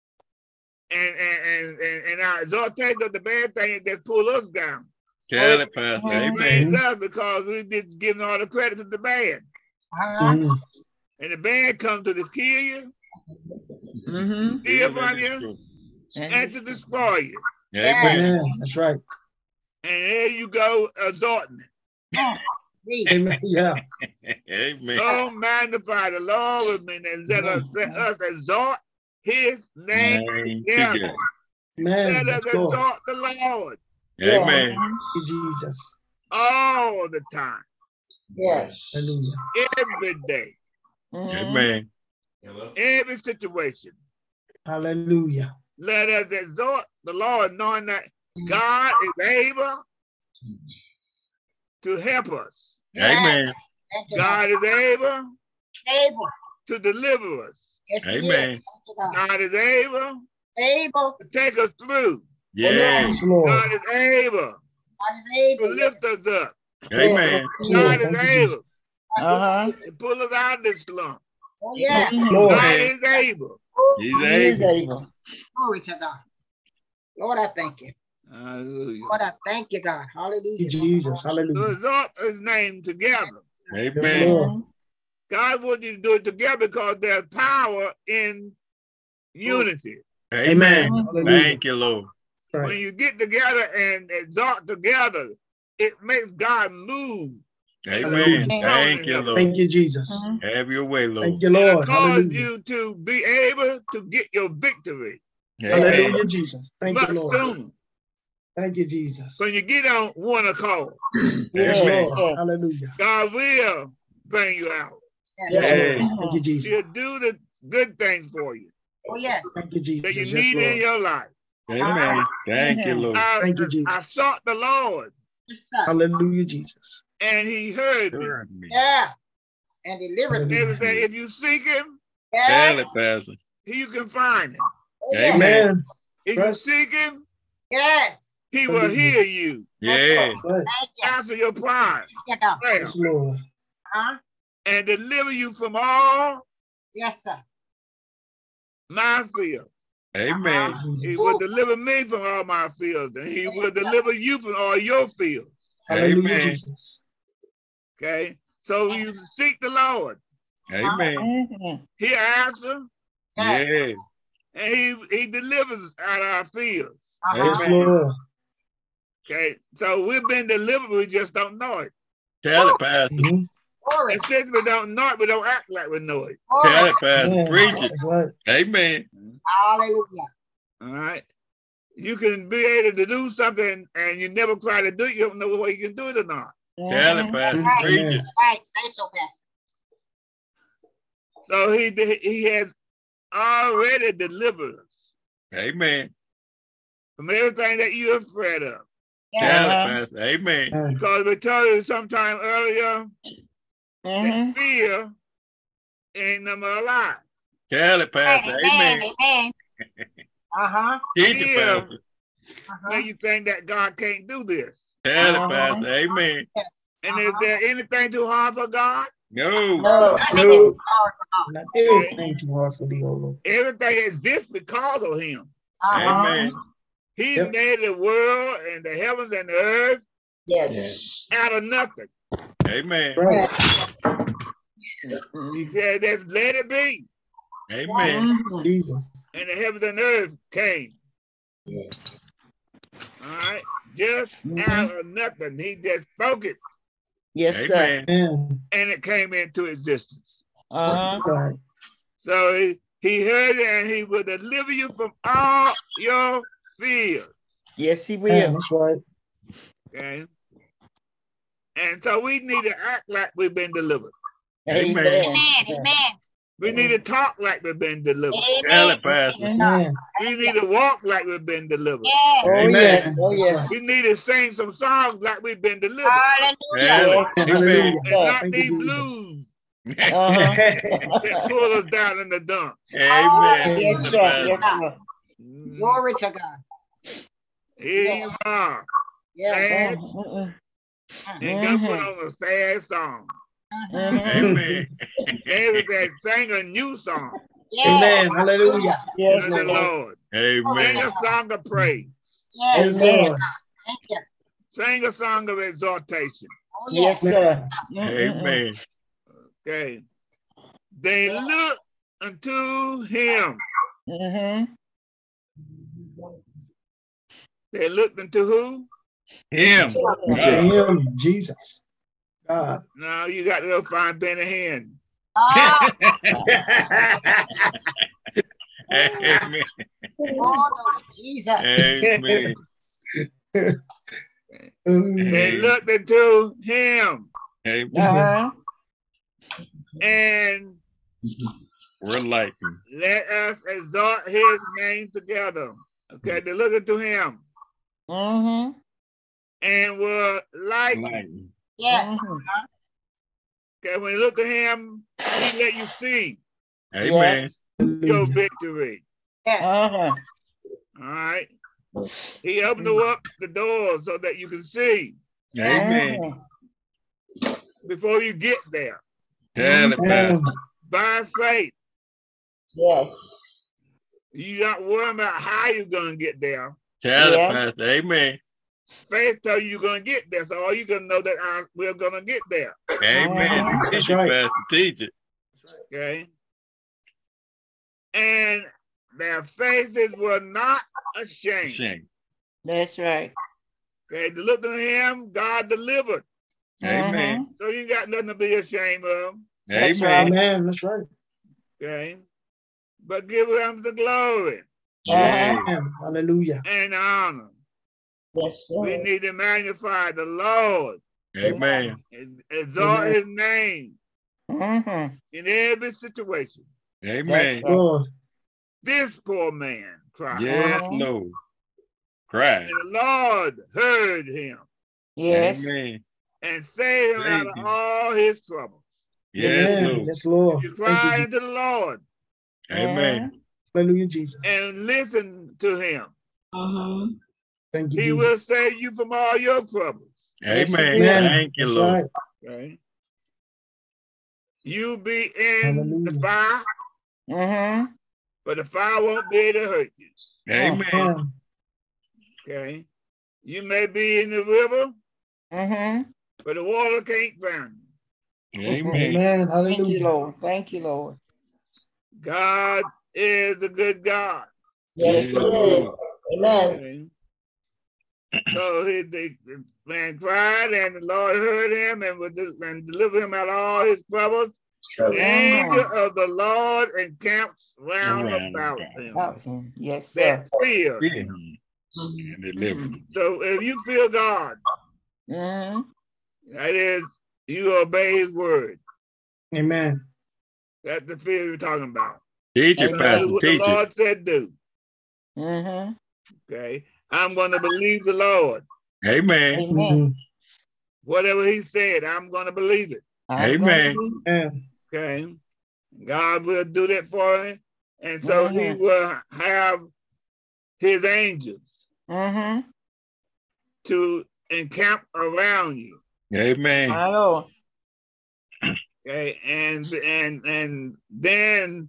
And our exaltation of the bad thing just pull us down. Tell the pastor. Amen. Praise us because we didn't give all the credit to the bad. Uh-huh. Mhm. And the bad comes to kill you, Mm-hmm. steal from you, and to destroy you. Amen. Amen. That's right. And there you go, exalting it. Read. Amen. Yeah. Amen. Oh, magnify the Lord with me and let us exalt His name Name together. together. Amen. Let us Yes, Lord. exalt the Lord Amen. Thank you, Jesus. all the time, Yes. Hallelujah. every day. Amen. every situation. Hallelujah. Let us exhort the Lord, knowing that God is able to help us. Amen. God is able to deliver us. Yes, he is. Amen. Thank you, God. God is able Able. to take us through. Yeah. Yes, Lord. God is able God is to able. lift us up. Amen. God is Thank you, Jesus. able Uh-huh. to pull us out of this slump. Oh, yeah. Lord. God is able. He's He is able. able. Glory to God. Lord, I thank you. Hallelujah. Lord, I thank you, God. Thank Hallelujah. you, Jesus. To Hallelujah. exalt his name together. Yes, Amen. Lord. God wants you to do it together because there's power in unity. Amen. Hallelujah. Thank you, Lord. When Right. you get together and exalt together, it makes God move. Amen. Hallelujah. Thank you, Lord. Thank you, Jesus. Have your way, Lord. Thank you, And it Lord. causes Hallelujah. you to be able to get your victory Amen. Hallelujah, Jesus. Thank much you, Lord. sooner. Thank you, Jesus. When you get on one accord, Yes, Amen. Lord. Hallelujah. God will bring you out. Yes, Hey. Lord. Thank you, Jesus. He'll do the good things for you Oh, yes. Thank you, that you Jesus. Yes, need in Lord. your life. Amen. Thank you, Lord. Thank you, I Jesus. sought the Lord Yes, sir. Hallelujah, Jesus. and he heard me. Heard me. Yeah. And delivered me. Never say, if you seek him, Tell Yes. it, Pastor. you can find him. Oh, yes. Amen. Amen. If Right. you seek him, Yes. he will hear you. Yeah. Right. Thank you. Answer your prayer Thank you, God. Yes, Lord. Huh? and deliver you from all Yes, sir. my fears. Amen. He will deliver me from all my fears, and he will deliver you from all your fears. Hallelujah, Amen. Jesus. Okay? So you seek the Lord. Amen. He answers, Yeah. and he delivers out of our fears. Yes, Amen. Lord. Okay? So we've been delivered, we just don't know it. Tell it, Pastor. Mhm. Glory. And since we don't know it, we don't act like we know it. Tell Glory. it, Pastor. Amen. Preach it. That's right. Amen. Hallelujah. All right? You can be able to do something and you never try to do it, you don't know whether you can do it or not. Tell it, Pastor. Right. Preach Amen. it. That's right. Say so, Pastor. So he has already delivered us Amen. from everything that you're afraid of. Tell it, Yeah. Pastor. Amen. Amen. Because we told you sometime earlier that fear ain't number alive. Tell it, Pastor. Amen. Amen. Amen. Uh-huh. Teach it, Fear Pastor. Uh-huh. make you think that God can't do this. Tell it, Pastor. Amen. And is there anything too hard for God? No. No. No. Power for God. Not anything too hard for thee, O Lord. Everything exists because of him. Uh-huh. Amen. He Yep. made the world and the heavens and the earth Yes. out of nothing. Amen. Right. He said, just let it be. Amen. Mhm. Jesus. And the heavens and earth came. Yes. All right? Just out of nothing. He just spoke it Yes, sir. Amen. Amen. and it came into existence. Right. So he heard it and he will deliver you from all your fears. Yes, he Yeah, will. that's right. Okay? And so we need to act like we've been delivered. Amen. Amen. Amen. We need to talk like we've been delivered. Tell Amen. it, Pastor. Amen. We need to walk like we've been delivered. Yes. Oh, Amen. yes. Oh, That's yes. right. We need to sing some songs like we've been delivered. Hallelujah. Tell it. Yes. Hallelujah. Amen. And not Thank you, these Jesus. blues Uh-huh. that pull us down in the dump. Amen. Yes, Tell it, sir. Pastor. Yes, sir. Glory to God. Here you are, Yes. sad, Mhm. and God put on a sad song. Amen. David said, sing a new song Yes. Amen. Hallelujah. Yes, to the Lord. Lord. Sing Amen. a song of praise. Yes. Yes, Lord. Thank you. Sing a song of exhortation. Oh, Yes, yes. sir. Amen. Okay. They look unto him. Mm-hmm. They looked unto who? Him. To God. him, Jesus. God. Now you got to go find Benny Hinn. Oh, Amen. Lord of Jesus. Amen. They Amen. looked into him Amen. Uh-huh. and We're like him. Let us exalt his name together. Okay, they look into him. Mm-hmm. And were like him. Yeah. Okay, when you look at him, he let you see. Amen. Your victory. Yeah. All right. He opened up the door so that you can see. Amen. Before you get there. Tell it, Pastor. By faith. Yes. You're not worrying about how you're going to get there. Tell it, Pastor. Amen. Faith tells you you're going to get there. So all you're going to know that we're going to get there. Amen. Teach it, Pastor. Teach it. Okay. And their faces were not ashamed. That's right. Okay. To look at him, God delivered. Amen. So you got nothing to be ashamed of. Amen. Right. Amen. That's right. Okay. But give him the glory. Amen. Hallelujah. And honor. Yes, sir. We need to magnify the Lord. Amen. Exalt his name Mm-hmm. in every situation. Amen. Lord. This poor man cried. Yes, Lord. Cried. And the Lord heard him. Yes. Amen. And saved him out of all his troubles. Yes, Amen. Lord. Yes, Lord. You cry unto the Lord Amen. Hallelujah, Jesus. and listen to him. Mm-hmm. Thank you, He Jesus. will save you from all your troubles. Amen. Amen. Thank you, That's Lord. right. Okay. You be in Hallelujah. the fire, Mm-hmm. but the fire won't be able to hurt you. Amen. Okay. You may be in the river, Mm-hmm. but the water can't drown you. Amen. Amen. Thank you, Hallelujah. Lord. Thank you, Lord. God is a good God. Yes, Yes, it is. Amen. Okay. So the man cried, and the Lord heard him and delivered him out of all his troubles. The angel of the Lord encamps round about him. Yes, sir. That fear Fear him. him and deliver him. So if you fear God, Mm-hmm. that is, you obey his word. Amen. That's the fear you're talking about. Teach it, Amen. Pastor. Do what the Teach it. Lord said do. Mm-hmm. Okay. I'm going to believe the Lord. Amen. Amen. Whatever he said, I'm going to believe it. Amen. Amen. Okay. God will do that for him. And so he will have his angels Mm-hmm. to encamp around you. Amen. I know. Okay. And then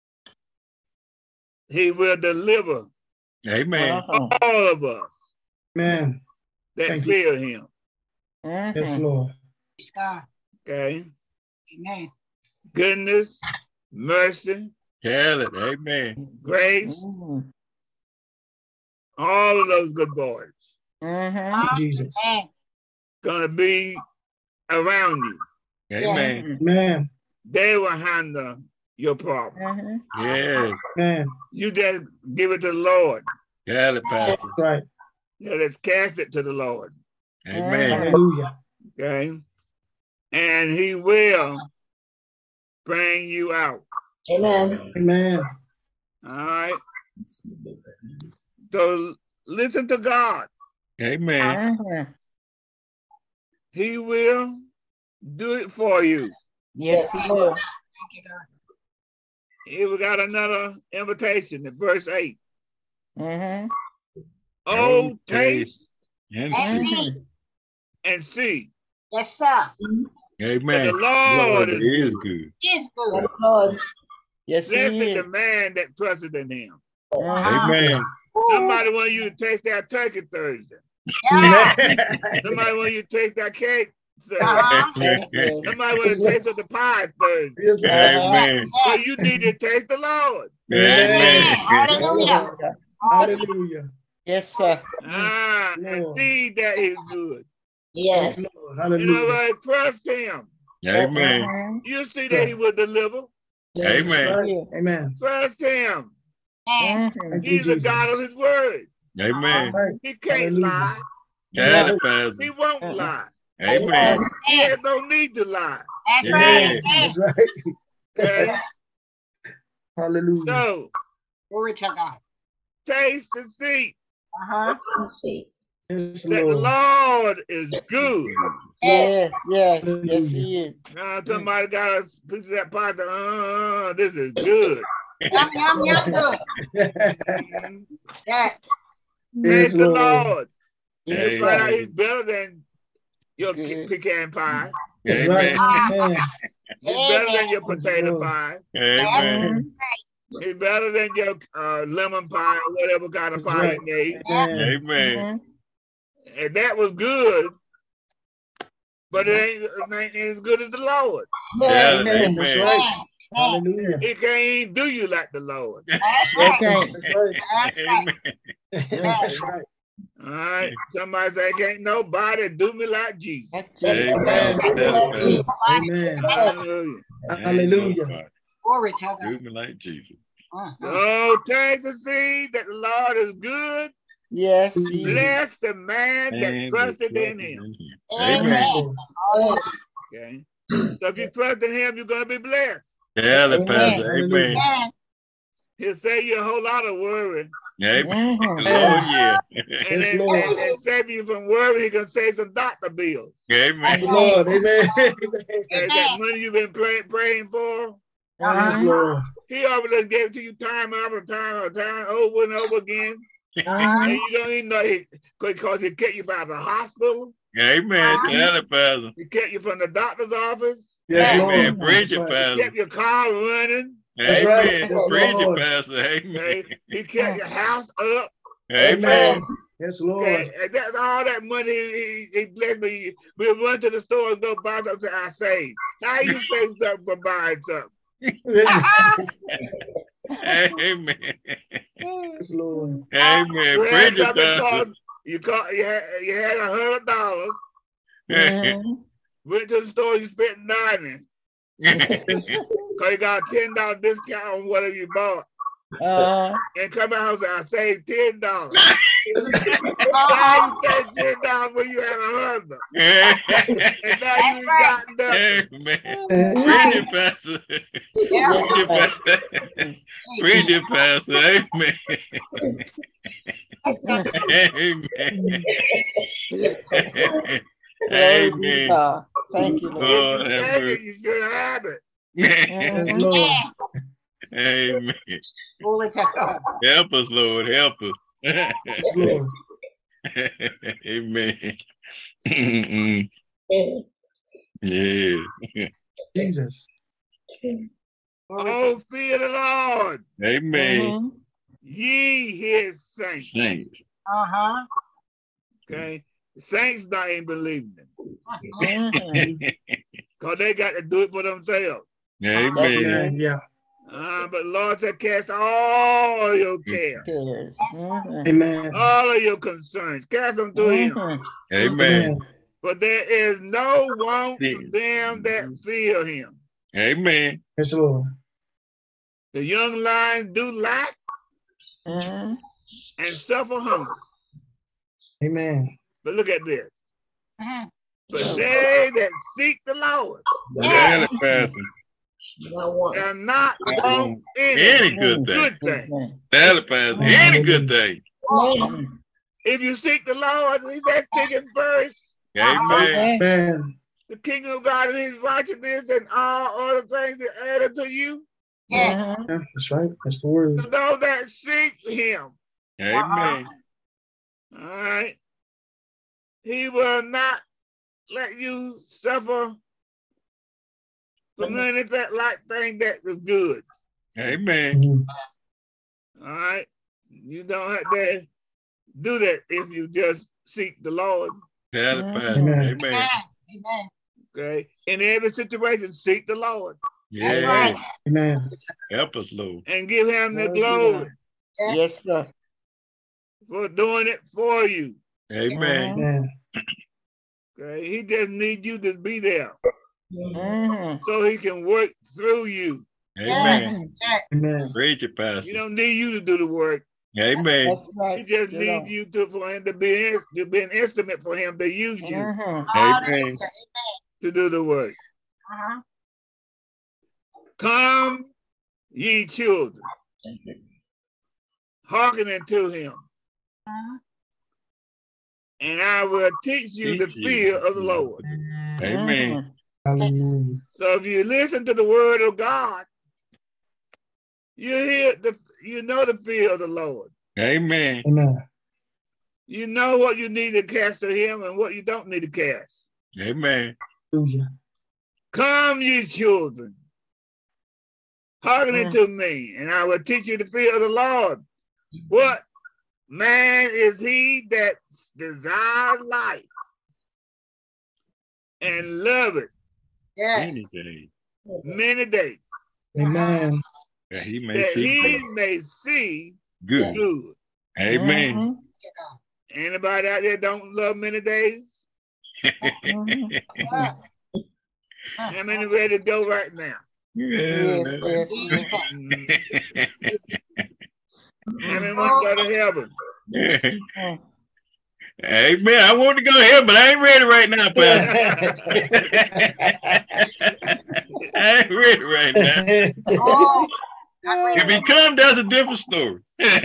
he will deliver Amen. all of us Amen. that Thank you. fear him. Yes, Lord. Okay. Amen. Goodness, mercy, Tell it. Amen. grace, all of those good boys Mm-hmm. Jesus. gonna be around you. Amen. Amen. They will handle your problem. Yes. Amen. You just give it to the Lord. Tell it, Pastor. That's right. Yeah, just cast it to the Lord. Amen. Hallelujah. Okay. And he will bring you out. Amen. Amen. All right. So listen to God. Amen. He will do it for you. Yes, he will. Here we got another invitation in verse 8. Mm-hmm. Oh, taste And see. and see Yes, sir. that Amen. the Lord is is good. good. Is good. Lord. Yes, Blessed he is is. the man that trusted in him. Amen. Somebody want you to taste that turkey Thursday. Somebody want you to taste that cake Thursday. Somebody want to taste of the pie Thursday. Amen. So you need to taste the Lord. Amen. Hallelujah. Hallelujah. Yes, sir. And Lord. see that he's good. Yes. Lord. You know Hallelujah. what? Trust him. Amen. You see that he will deliver. Amen. Right. Amen. Trust him. Thank you, He's the Jesus. God of his word. Amen. Right. He can't Hallelujah. lie. Tell it, He Pastor. won't lie. Amen. He has no need to lie. That's right. That's right. Okay? Hallelujah. So, Glory to God. taste and see Yes, that the Lord. Lord is good. Yes, yes, yes, he is. Now somebody got a piece of that pie. This is good. Yum, yum, yum, good. Yes. Praise the Lord. Lord. Yes, You find out sir. he's better than your Good. pecan pie. That's right. Amen. He's better than your Yes, potato Lord. pie. Amen. He's better than your lemon pie or whatever kind of That's pie right. you made. Amen. Amen. And that was good, but it ain't as good as the Lord. Yeah, Amen. That's amen. right. Hallelujah. He can't even do you like the Lord. That's They right. can't. That's right. That's right. Amen. That's right. All right. Somebody say, can't nobody do me like Jesus. That's Amen. Amen. Amen. Hallelujah. Hallelujah. Glory to God. Do me like Jesus. So taste and see that the Lord is good. Yes, he is. Bless the man that And trusted in him. Amen. Amen. Okay. So if you trust in him, you're going to be blessed. Yeah, the Amen. pastor. Amen. Amen. He'll save you a whole lot of worry. Amen. Mhm. Lord, yeah. And Yes, then Lord. and save you from worry. He can save some doctor bills. Yes, Amen. Lord. Amen. That money you've been praying for, Yes, Lord. he already gave it to you time after time, over and over again. And you don't even know it because he kept you by the hospital. Amen. Tell the pastor. He kept you from the doctor's office. Yes, Amen. Lord. Preach That's it, right. He pastor. kept your car running. That's Amen. right. Yes, Preach it, Lord. pastor. Amen. Okay? He kept your house up. Amen. Yes, Lord. Okay? And that's all that money he blessed me. We'll run to the store and go buy something I saved. How you save something for buying something? Amen. Yes, Lord. Amen. You had Preach it, something pastor. you had $100. Mhm. Went to the store, you spent 90. Because you got a $10 discount on whatever you bought. And come out and I saved $10. Now you saved $10 when you had 100. And now That's you right. got nothing. Amen. Preach it, pastor. Yeah. Preach it, pastor. Preach it, pastor. Amen. Amen. Glory be to Amen. God. Thank you, Lord. Lord If have you take it, mercy. you should have it. Yes, Mhm. Lord. Amen. Glory to God. Help us, Lord. Help us. Yes, Lord. Amen. Yeah. Jesus. Glory to Oh, fear the Lord, Amen. Mhm. ye his saints. Saints. Uh-huh. Okay? The saints not even believing them. Mhm. Because they got to do it for themselves. Amen. Yeah. But Lord said, cast all your care, Cares. Mhm. Amen. all of your concerns, cast them to him. Mhm. Amen. For there is no want to them that fear him. Amen. Yes, Lord. The young lions do lack Mhm. and suffer hunger. Amen. But look at this. Mhm. But they that seek the Lord Yeah, the pastor. shall not I want want any any good thing. good thing. Tell the pastor. Any good thing. Mhm. If you seek the Lord, he said, seek him first. Amen. Amen. The kingdom of God and his righteousness and all other things are added to you. Yeah. Mhm. Yeah, that's right. That's the word. To those that seek him. Amen. All right. He will not let you suffer from anything like thing that is good. Amen. Mhm. All right. You don't have to do that if you just seek the Lord. Tell the pastor. Amen. Amen. Amen. Amen. Okay. In every situation, seek the Lord That's right. Yeah. Amen. Help us, Lord. and give him the Glory be to glory Yes, sir. for doing it for you. Amen. Amen. Okay. He just needs you to be there Mhm. so he can work through you. Amen. Amen. Preach it, He pastor. don't need you to do the work. Amen. That's He right. just Good needs on. you for him to be an instrument for him to use you Mhm. Amen. to do the work. Uh-huh. Come, ye children, hearken unto him, and I will teach you the fear of the Lord. Amen. Hallelujah. So if you listen to the word of God, you know the fear of the Lord. Amen. Amen. You know what you need to cast to him and what you don't need to cast. Amen. Hallelujah. Come, ye children, hearken unto me, and I will teach you the fear of the Lord. What man is he that desires life and love it Yes. Many days. many days, Amen. That he may that see he may see good. good. Amen. Anybody out there don't love many days? Yeah. How many ready to go right now? Yeah. How many want to go to heaven? Amen. I want to go here, but I ain't ready right now, Pastor. I ain't ready right now. Oh, If he come, that's a different story.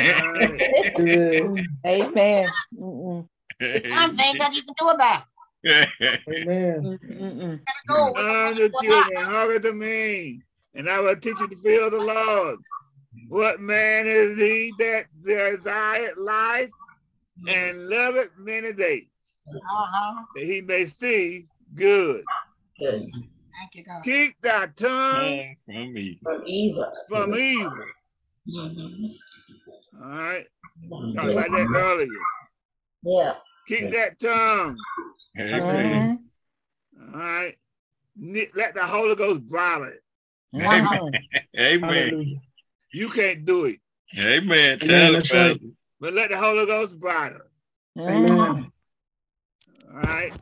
Amen. some things that you can do about Amen. it. Go. Come to children, hearken to me, and I will teach you to fear the Lord. What man is he that desires life and love it many days, that he may see good? Thank you, God. Keep thy tongue From me. From evil. from evil. All right. Talked about that earlier. Yeah. Keep that tongue. Amen. All right. Let the Holy Ghost bridle it. Amen. Amen. Hallelujah. You can't do it, Amen. Amen. Tell That's it, right. Pastor. but let the Holy Ghost bridle it. Amen. All right.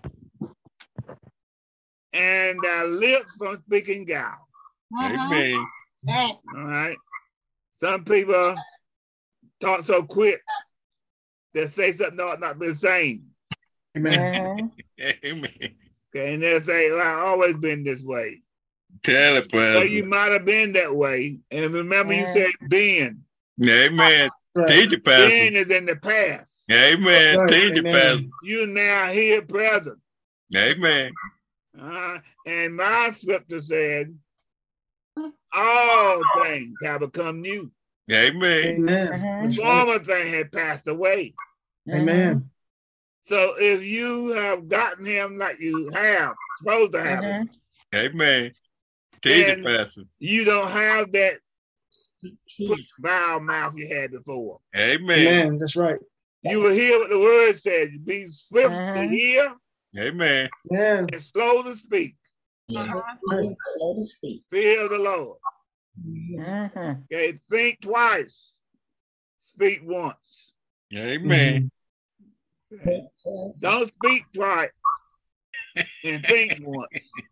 And thy lips from speaking guile. Amen. All right. Some people talk so quick they say something ought not been saying. Amen. Amen. Okay, and they'll say, well, I've always been this way. Tell it, Well, Pastor. you might have been that way. And remember, you said been. Amen. Right. Teach it, Pastor. Been is in the past. Amen. Right. Teach it, Amen. Pastor. You now here present. Amen. And my scripture said, all things have become new. Amen. Amen. That's right. Former thing had passed away. Amen. So if you have gotten him like you have, supposed to have him, Amen. Teach it, then Pastor. you don't have that vile mouth you had before. Amen. Amen. That's right. You will hear what the word says. You be swift to hear Amen. Amen. and slow to speak. Slow to speak. Fear of the Lord. Okay, think twice. Speak once. Amen. Don't speak twice and think once.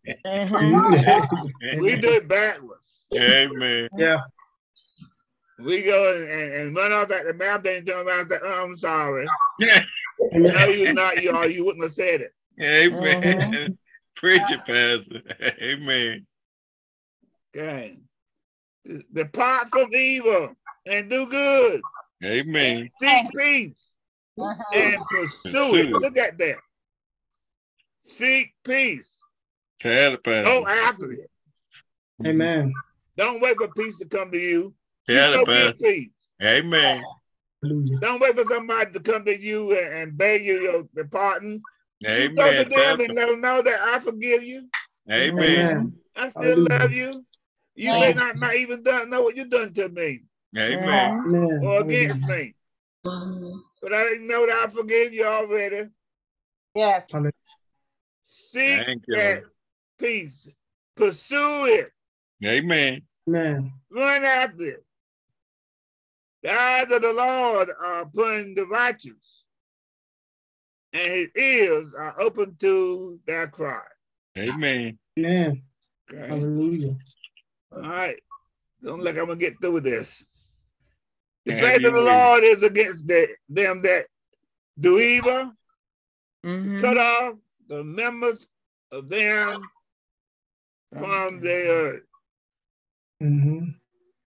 We do it backwards. Amen. Yeah. We go and run off at the mouth and turn around and say, oh, I'm sorry. Amen. No, you're not, you wouldn't have said it. Amen. Preach it, Pastor. Amen. Okay. Depart from evil and do good. Amen. Seek peace and pursue it. Look at that. Seek peace. Tell it, Pastor. Go after it. Amen. Don't wait for peace to come to you. Tell You it, go get Pastor. peace. Amen. Hallelujah. Don't wait for somebody to come to you and beg you your pardon. You go to Amen. them and let them know that I forgive you. Amen. Amen. I still Hallelujah. love you. You may not even know what you've done to me Amen. Amen. or against me. But I didn't know that I forgave you already. Yes. Seek Thank you, that Lord. peace. Pursue it. Amen. Amen. Run after it. The eyes of the Lord are upon the righteous, and his ears are open to their cry. Amen. Amen. Okay. Hallelujah. All right. Don't look, I'm going to get through with this. The Have faith your of the way. Lord is against them that do evil, cut off the members of them from the earth. Mm-hmm.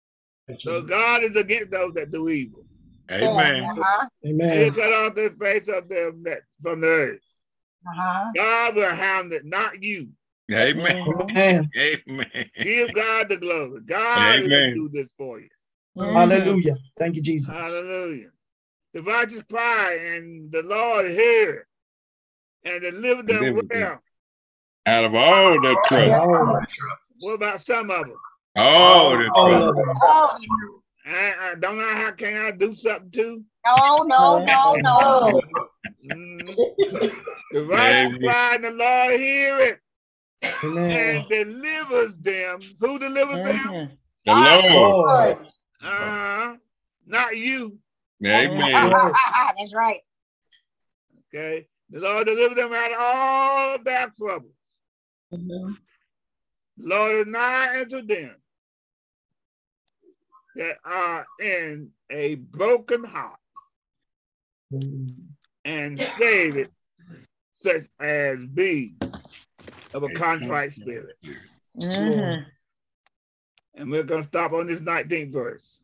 So God is against those that do evil. Amen. He Amen. cut off the face of them that from the earth. Uh-huh. God will hound it, not you. Amen. Amen. Amen. Give God the glory. God Amen. will do this for you. Hallelujah. Thank you, Jesus. Hallelujah. The righteous cry, and the Lord hear and deliver them Deliver them. well. Out of all their trouble. All, What about some of them? All their all trouble. of them. Oh, I don't know how can I do something too. no. Oh, The righteous Amen. cry, and the Lord hear it Amen. and delivers them. Who delivers them? The Lord. Lord. Not you. Amen. That's right. Okay. The Lord delivered them out of all their troubles. mhm. The Lord is nigh unto them that are in a broken heart, and save it such as be of a contrite spirit. Lord. And we're going to stop on this 19th verse.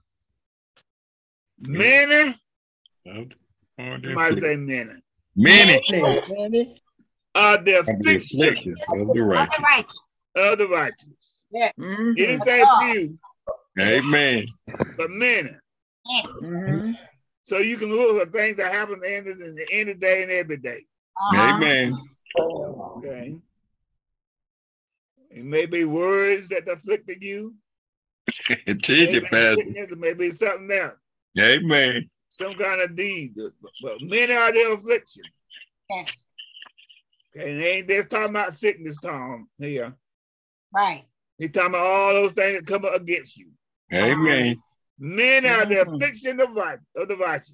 Many, you might say many, Many Many. are the are the afflictions afflictions of the righteous. Righteous. of the righteous. Yeah. He didn't say few, Amen. but many. Yeah. So you can look for things that happen in the end of the day and every day. Amen. Okay. It may be words that afflicted you. Teach it, Pastor. It may be something else. Amen. Some kind of deed. But many are the afflictions. Yes. Okay. And they ain't just talking about sickness, Tom, here. Right. He's talking about all those things that come up against you. Amen. Many are the affliction of the righteous.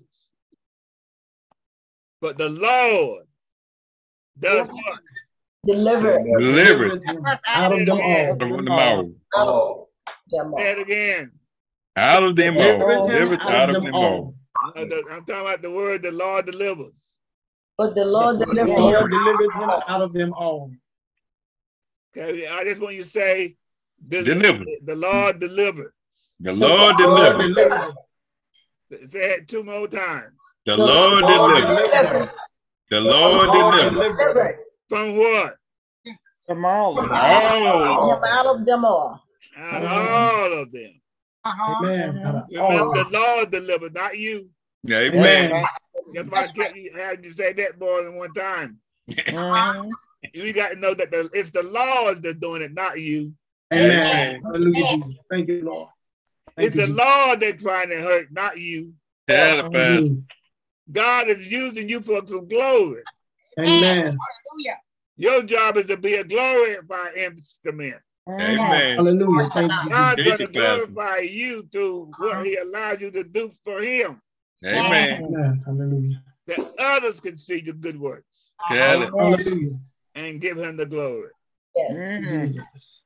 But the Lord does what? Deliver. Delivered Out of them all. from them all. Oh, them Say it all. again. Out of them all. Delivered Delivered out of them all. I'm talking about the word the Lord delivers. But the Lord The delivered Lord him. delivered him out of them all. Okay, I just want you to say, Delivered. the Lord delivered. The Lord Lord delivered. delivered. Say it 2 more times. The Lord delivered. Delivered. The Lord delivered. Delivered. From what? From all of them. All. Him out of them all. Out of all of them. Amen. Out of all Remember, of the them. Lord delivered, not you. Amen. That's why I kept you had you say that more than one time. Mhm. You got to know that it's the Lord that's doing it, not you. Amen. Hallelujah, Jesus. Thank you, Lord. Thank It's you, the Jesus. Lord that's trying to hurt, not you. Tell it, Pastor. God is using you for some glory. Amen. Hallelujah. Your job is to be a glorified instrument. Amen. Hallelujah. Thank you, God's Jesus. going to glorify you through what He allows you to do for Him, Amen. Amen. Hallelujah. that others can see the good works Tell it. Hallelujah. and give Him the glory. Yes. Jesus.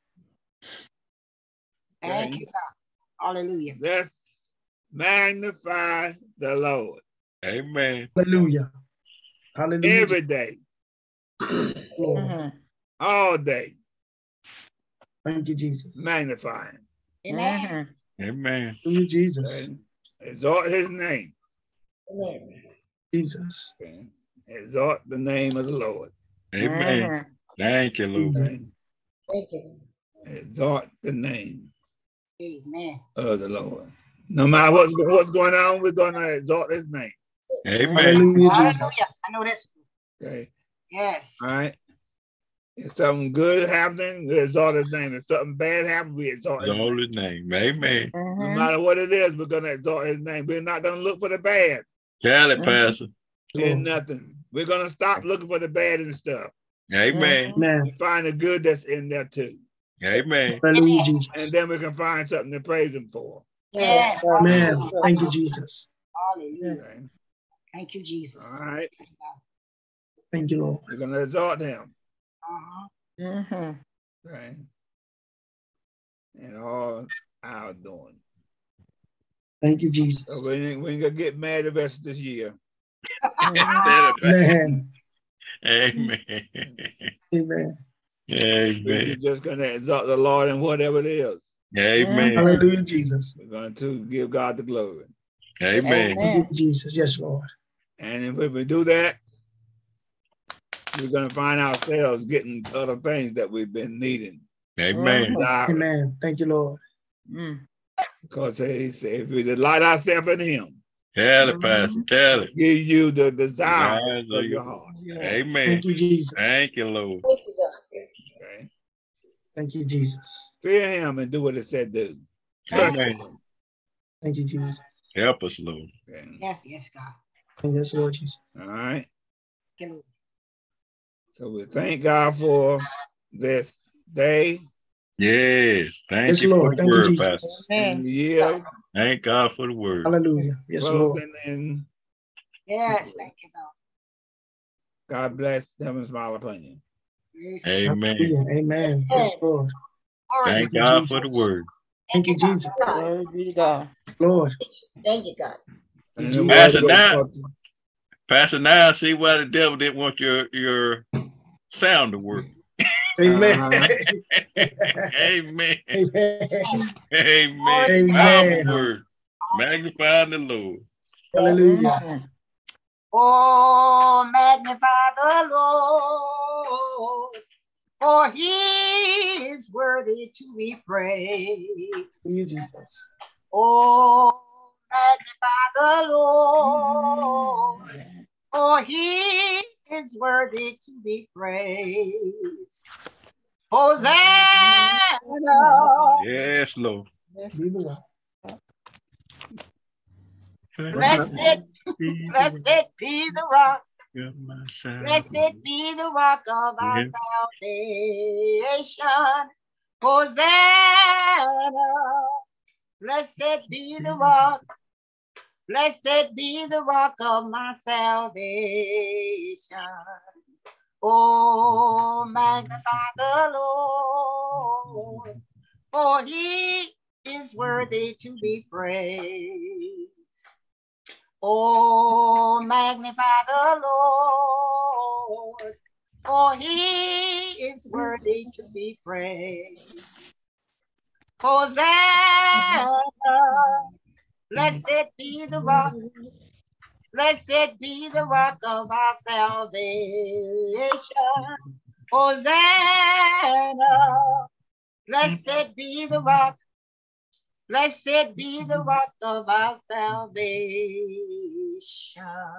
Thank you, God. Hallelujah. Let's magnify the Lord Amen. Hallelujah. Hallelujah. every day, Lord. all day. Thank you, Jesus. Magnify Him. Amen. Amen. Hallelujah, Jesus. Okay? Exalt His name. Amen. Jesus. Okay? Exalt the name of the Lord. Amen. Thank you, Lord. Okay? Thank you. Exalt the name Amen. of the Lord. No matter what's going on, we're going to exalt His name. Amen. Hallelujah, Hallelujah. Jesus. I know this. Okay? Yes. All right? If something good happening, we exalt His name. If something bad happens, we exalt His The name. holy name. Amen. No matter what it is, we're going to exalt His name. We're not going to look for the bad Tell it, Pastor. in nothing. We're going to stop looking for the bad in stuff Amen. Amen. and find the good that's in there too. Amen. Hallelujah, Jesus. And then we can find something to praise Him for. Yes. Amen. Thank you, Jesus. Hallelujah. Okay? Thank you, Jesus. All right? Thank you, Lord. We're going to exalt Him. Uh-huh. Okay? And all our doing. Thank you, So Jesus. we ain't going to get mad the rest of this year. Tell it, Pastor. Amen. Amen. Amen. We're Amen. just going to exalt the Lord in whatever it is. Amen. Hallelujah, Jesus. We're going to give God the glory. Amen. Thank you, Jesus. Yes, Lord. And if we do that, we're going to find ourselves getting other things that we've been needing. Amen. Amen. Thank you, Lord. Because he said, if we delight ourselves in him, Tell it, Pastor. Tell it. give you the desire Desires of your heart. Amen. Thank you, Jesus. Thank you, Lord. Thank you, God. Okay? Thank you, Jesus. Fear him and do what it said do. Amen. Thank you, Jesus. Help us, Lord. Okay. Yes, yes, God. Yes, Lord Jesus. All right. Thank you, Lord. So we thank God for this day Yes. Thank Yes, you for Lord. the Thank you, word, Jesus. Pastor. and the year Thank God for the word. Hallelujah. Yes, Lord. closing in. Yes, thank you, God. God bless them and smile upon you. Yes. Amen. Hallelujah. Amen. Yes, Lord. Glory Thank to God Jesus. for the word. Thank you, Jesus. God. Lord. Thank you, God. And the Jesus. word Pastor, was now, spoken. Pastor, now I see why the devil didn't want your sound to work. Amen. Amen. Amen. Amen. Amen. Powerful word. Magnify the Lord. Hallelujah. Oh, magnify the Lord, for he is worthy to be praised. Thank you, Jesus. Oh, magnify the Lord, for he is worthy to be praised. Hosanna. Yes, Lord. Be the one. Blessed be the rock. Blessed be the rock of our salvation. Hosanna. Blessed be the rock. Blessed be the rock of my salvation. Oh, magnify the Lord, for he is worthy to be praised. Oh, magnify the Lord, for he is worthy to be praised. Hosanna, blessed be the rock. Blessed be the rock of our salvation. Hosanna, blessed be the rock. Blessed be the rock of our salvation.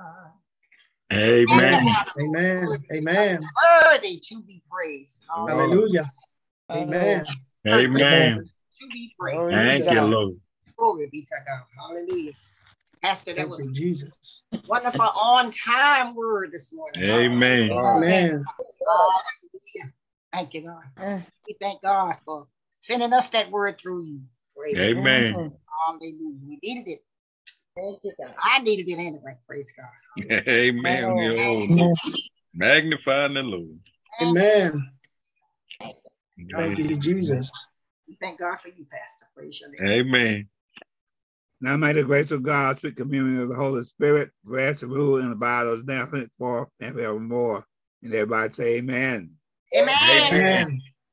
Amen. Amen. Amen. Worthy to be praised. Hallelujah. Amen. Amen. To be praised. Thank you, Lord. Glory be to God. Hallelujah. Pastor, that Thank was you, Jesus. wonderful on-time word this morning. Amen. Amen. Hallelujah. Thank you, God. We thank God for sending us that word through you. Praise Amen. God. Hallelujah. We needed it. Thank you, God. I needed it anyway. Praise God. Amen. Magnify the Lord. Amen. Thank you, Jesus. We thank God for you, Pastor. Praise your name. Amen. Now may the grace of God, sweet communion of the Holy Spirit, rest, rule, and abide us now, henceforth, and forevermore. And everybody say amen. Amen. Amen.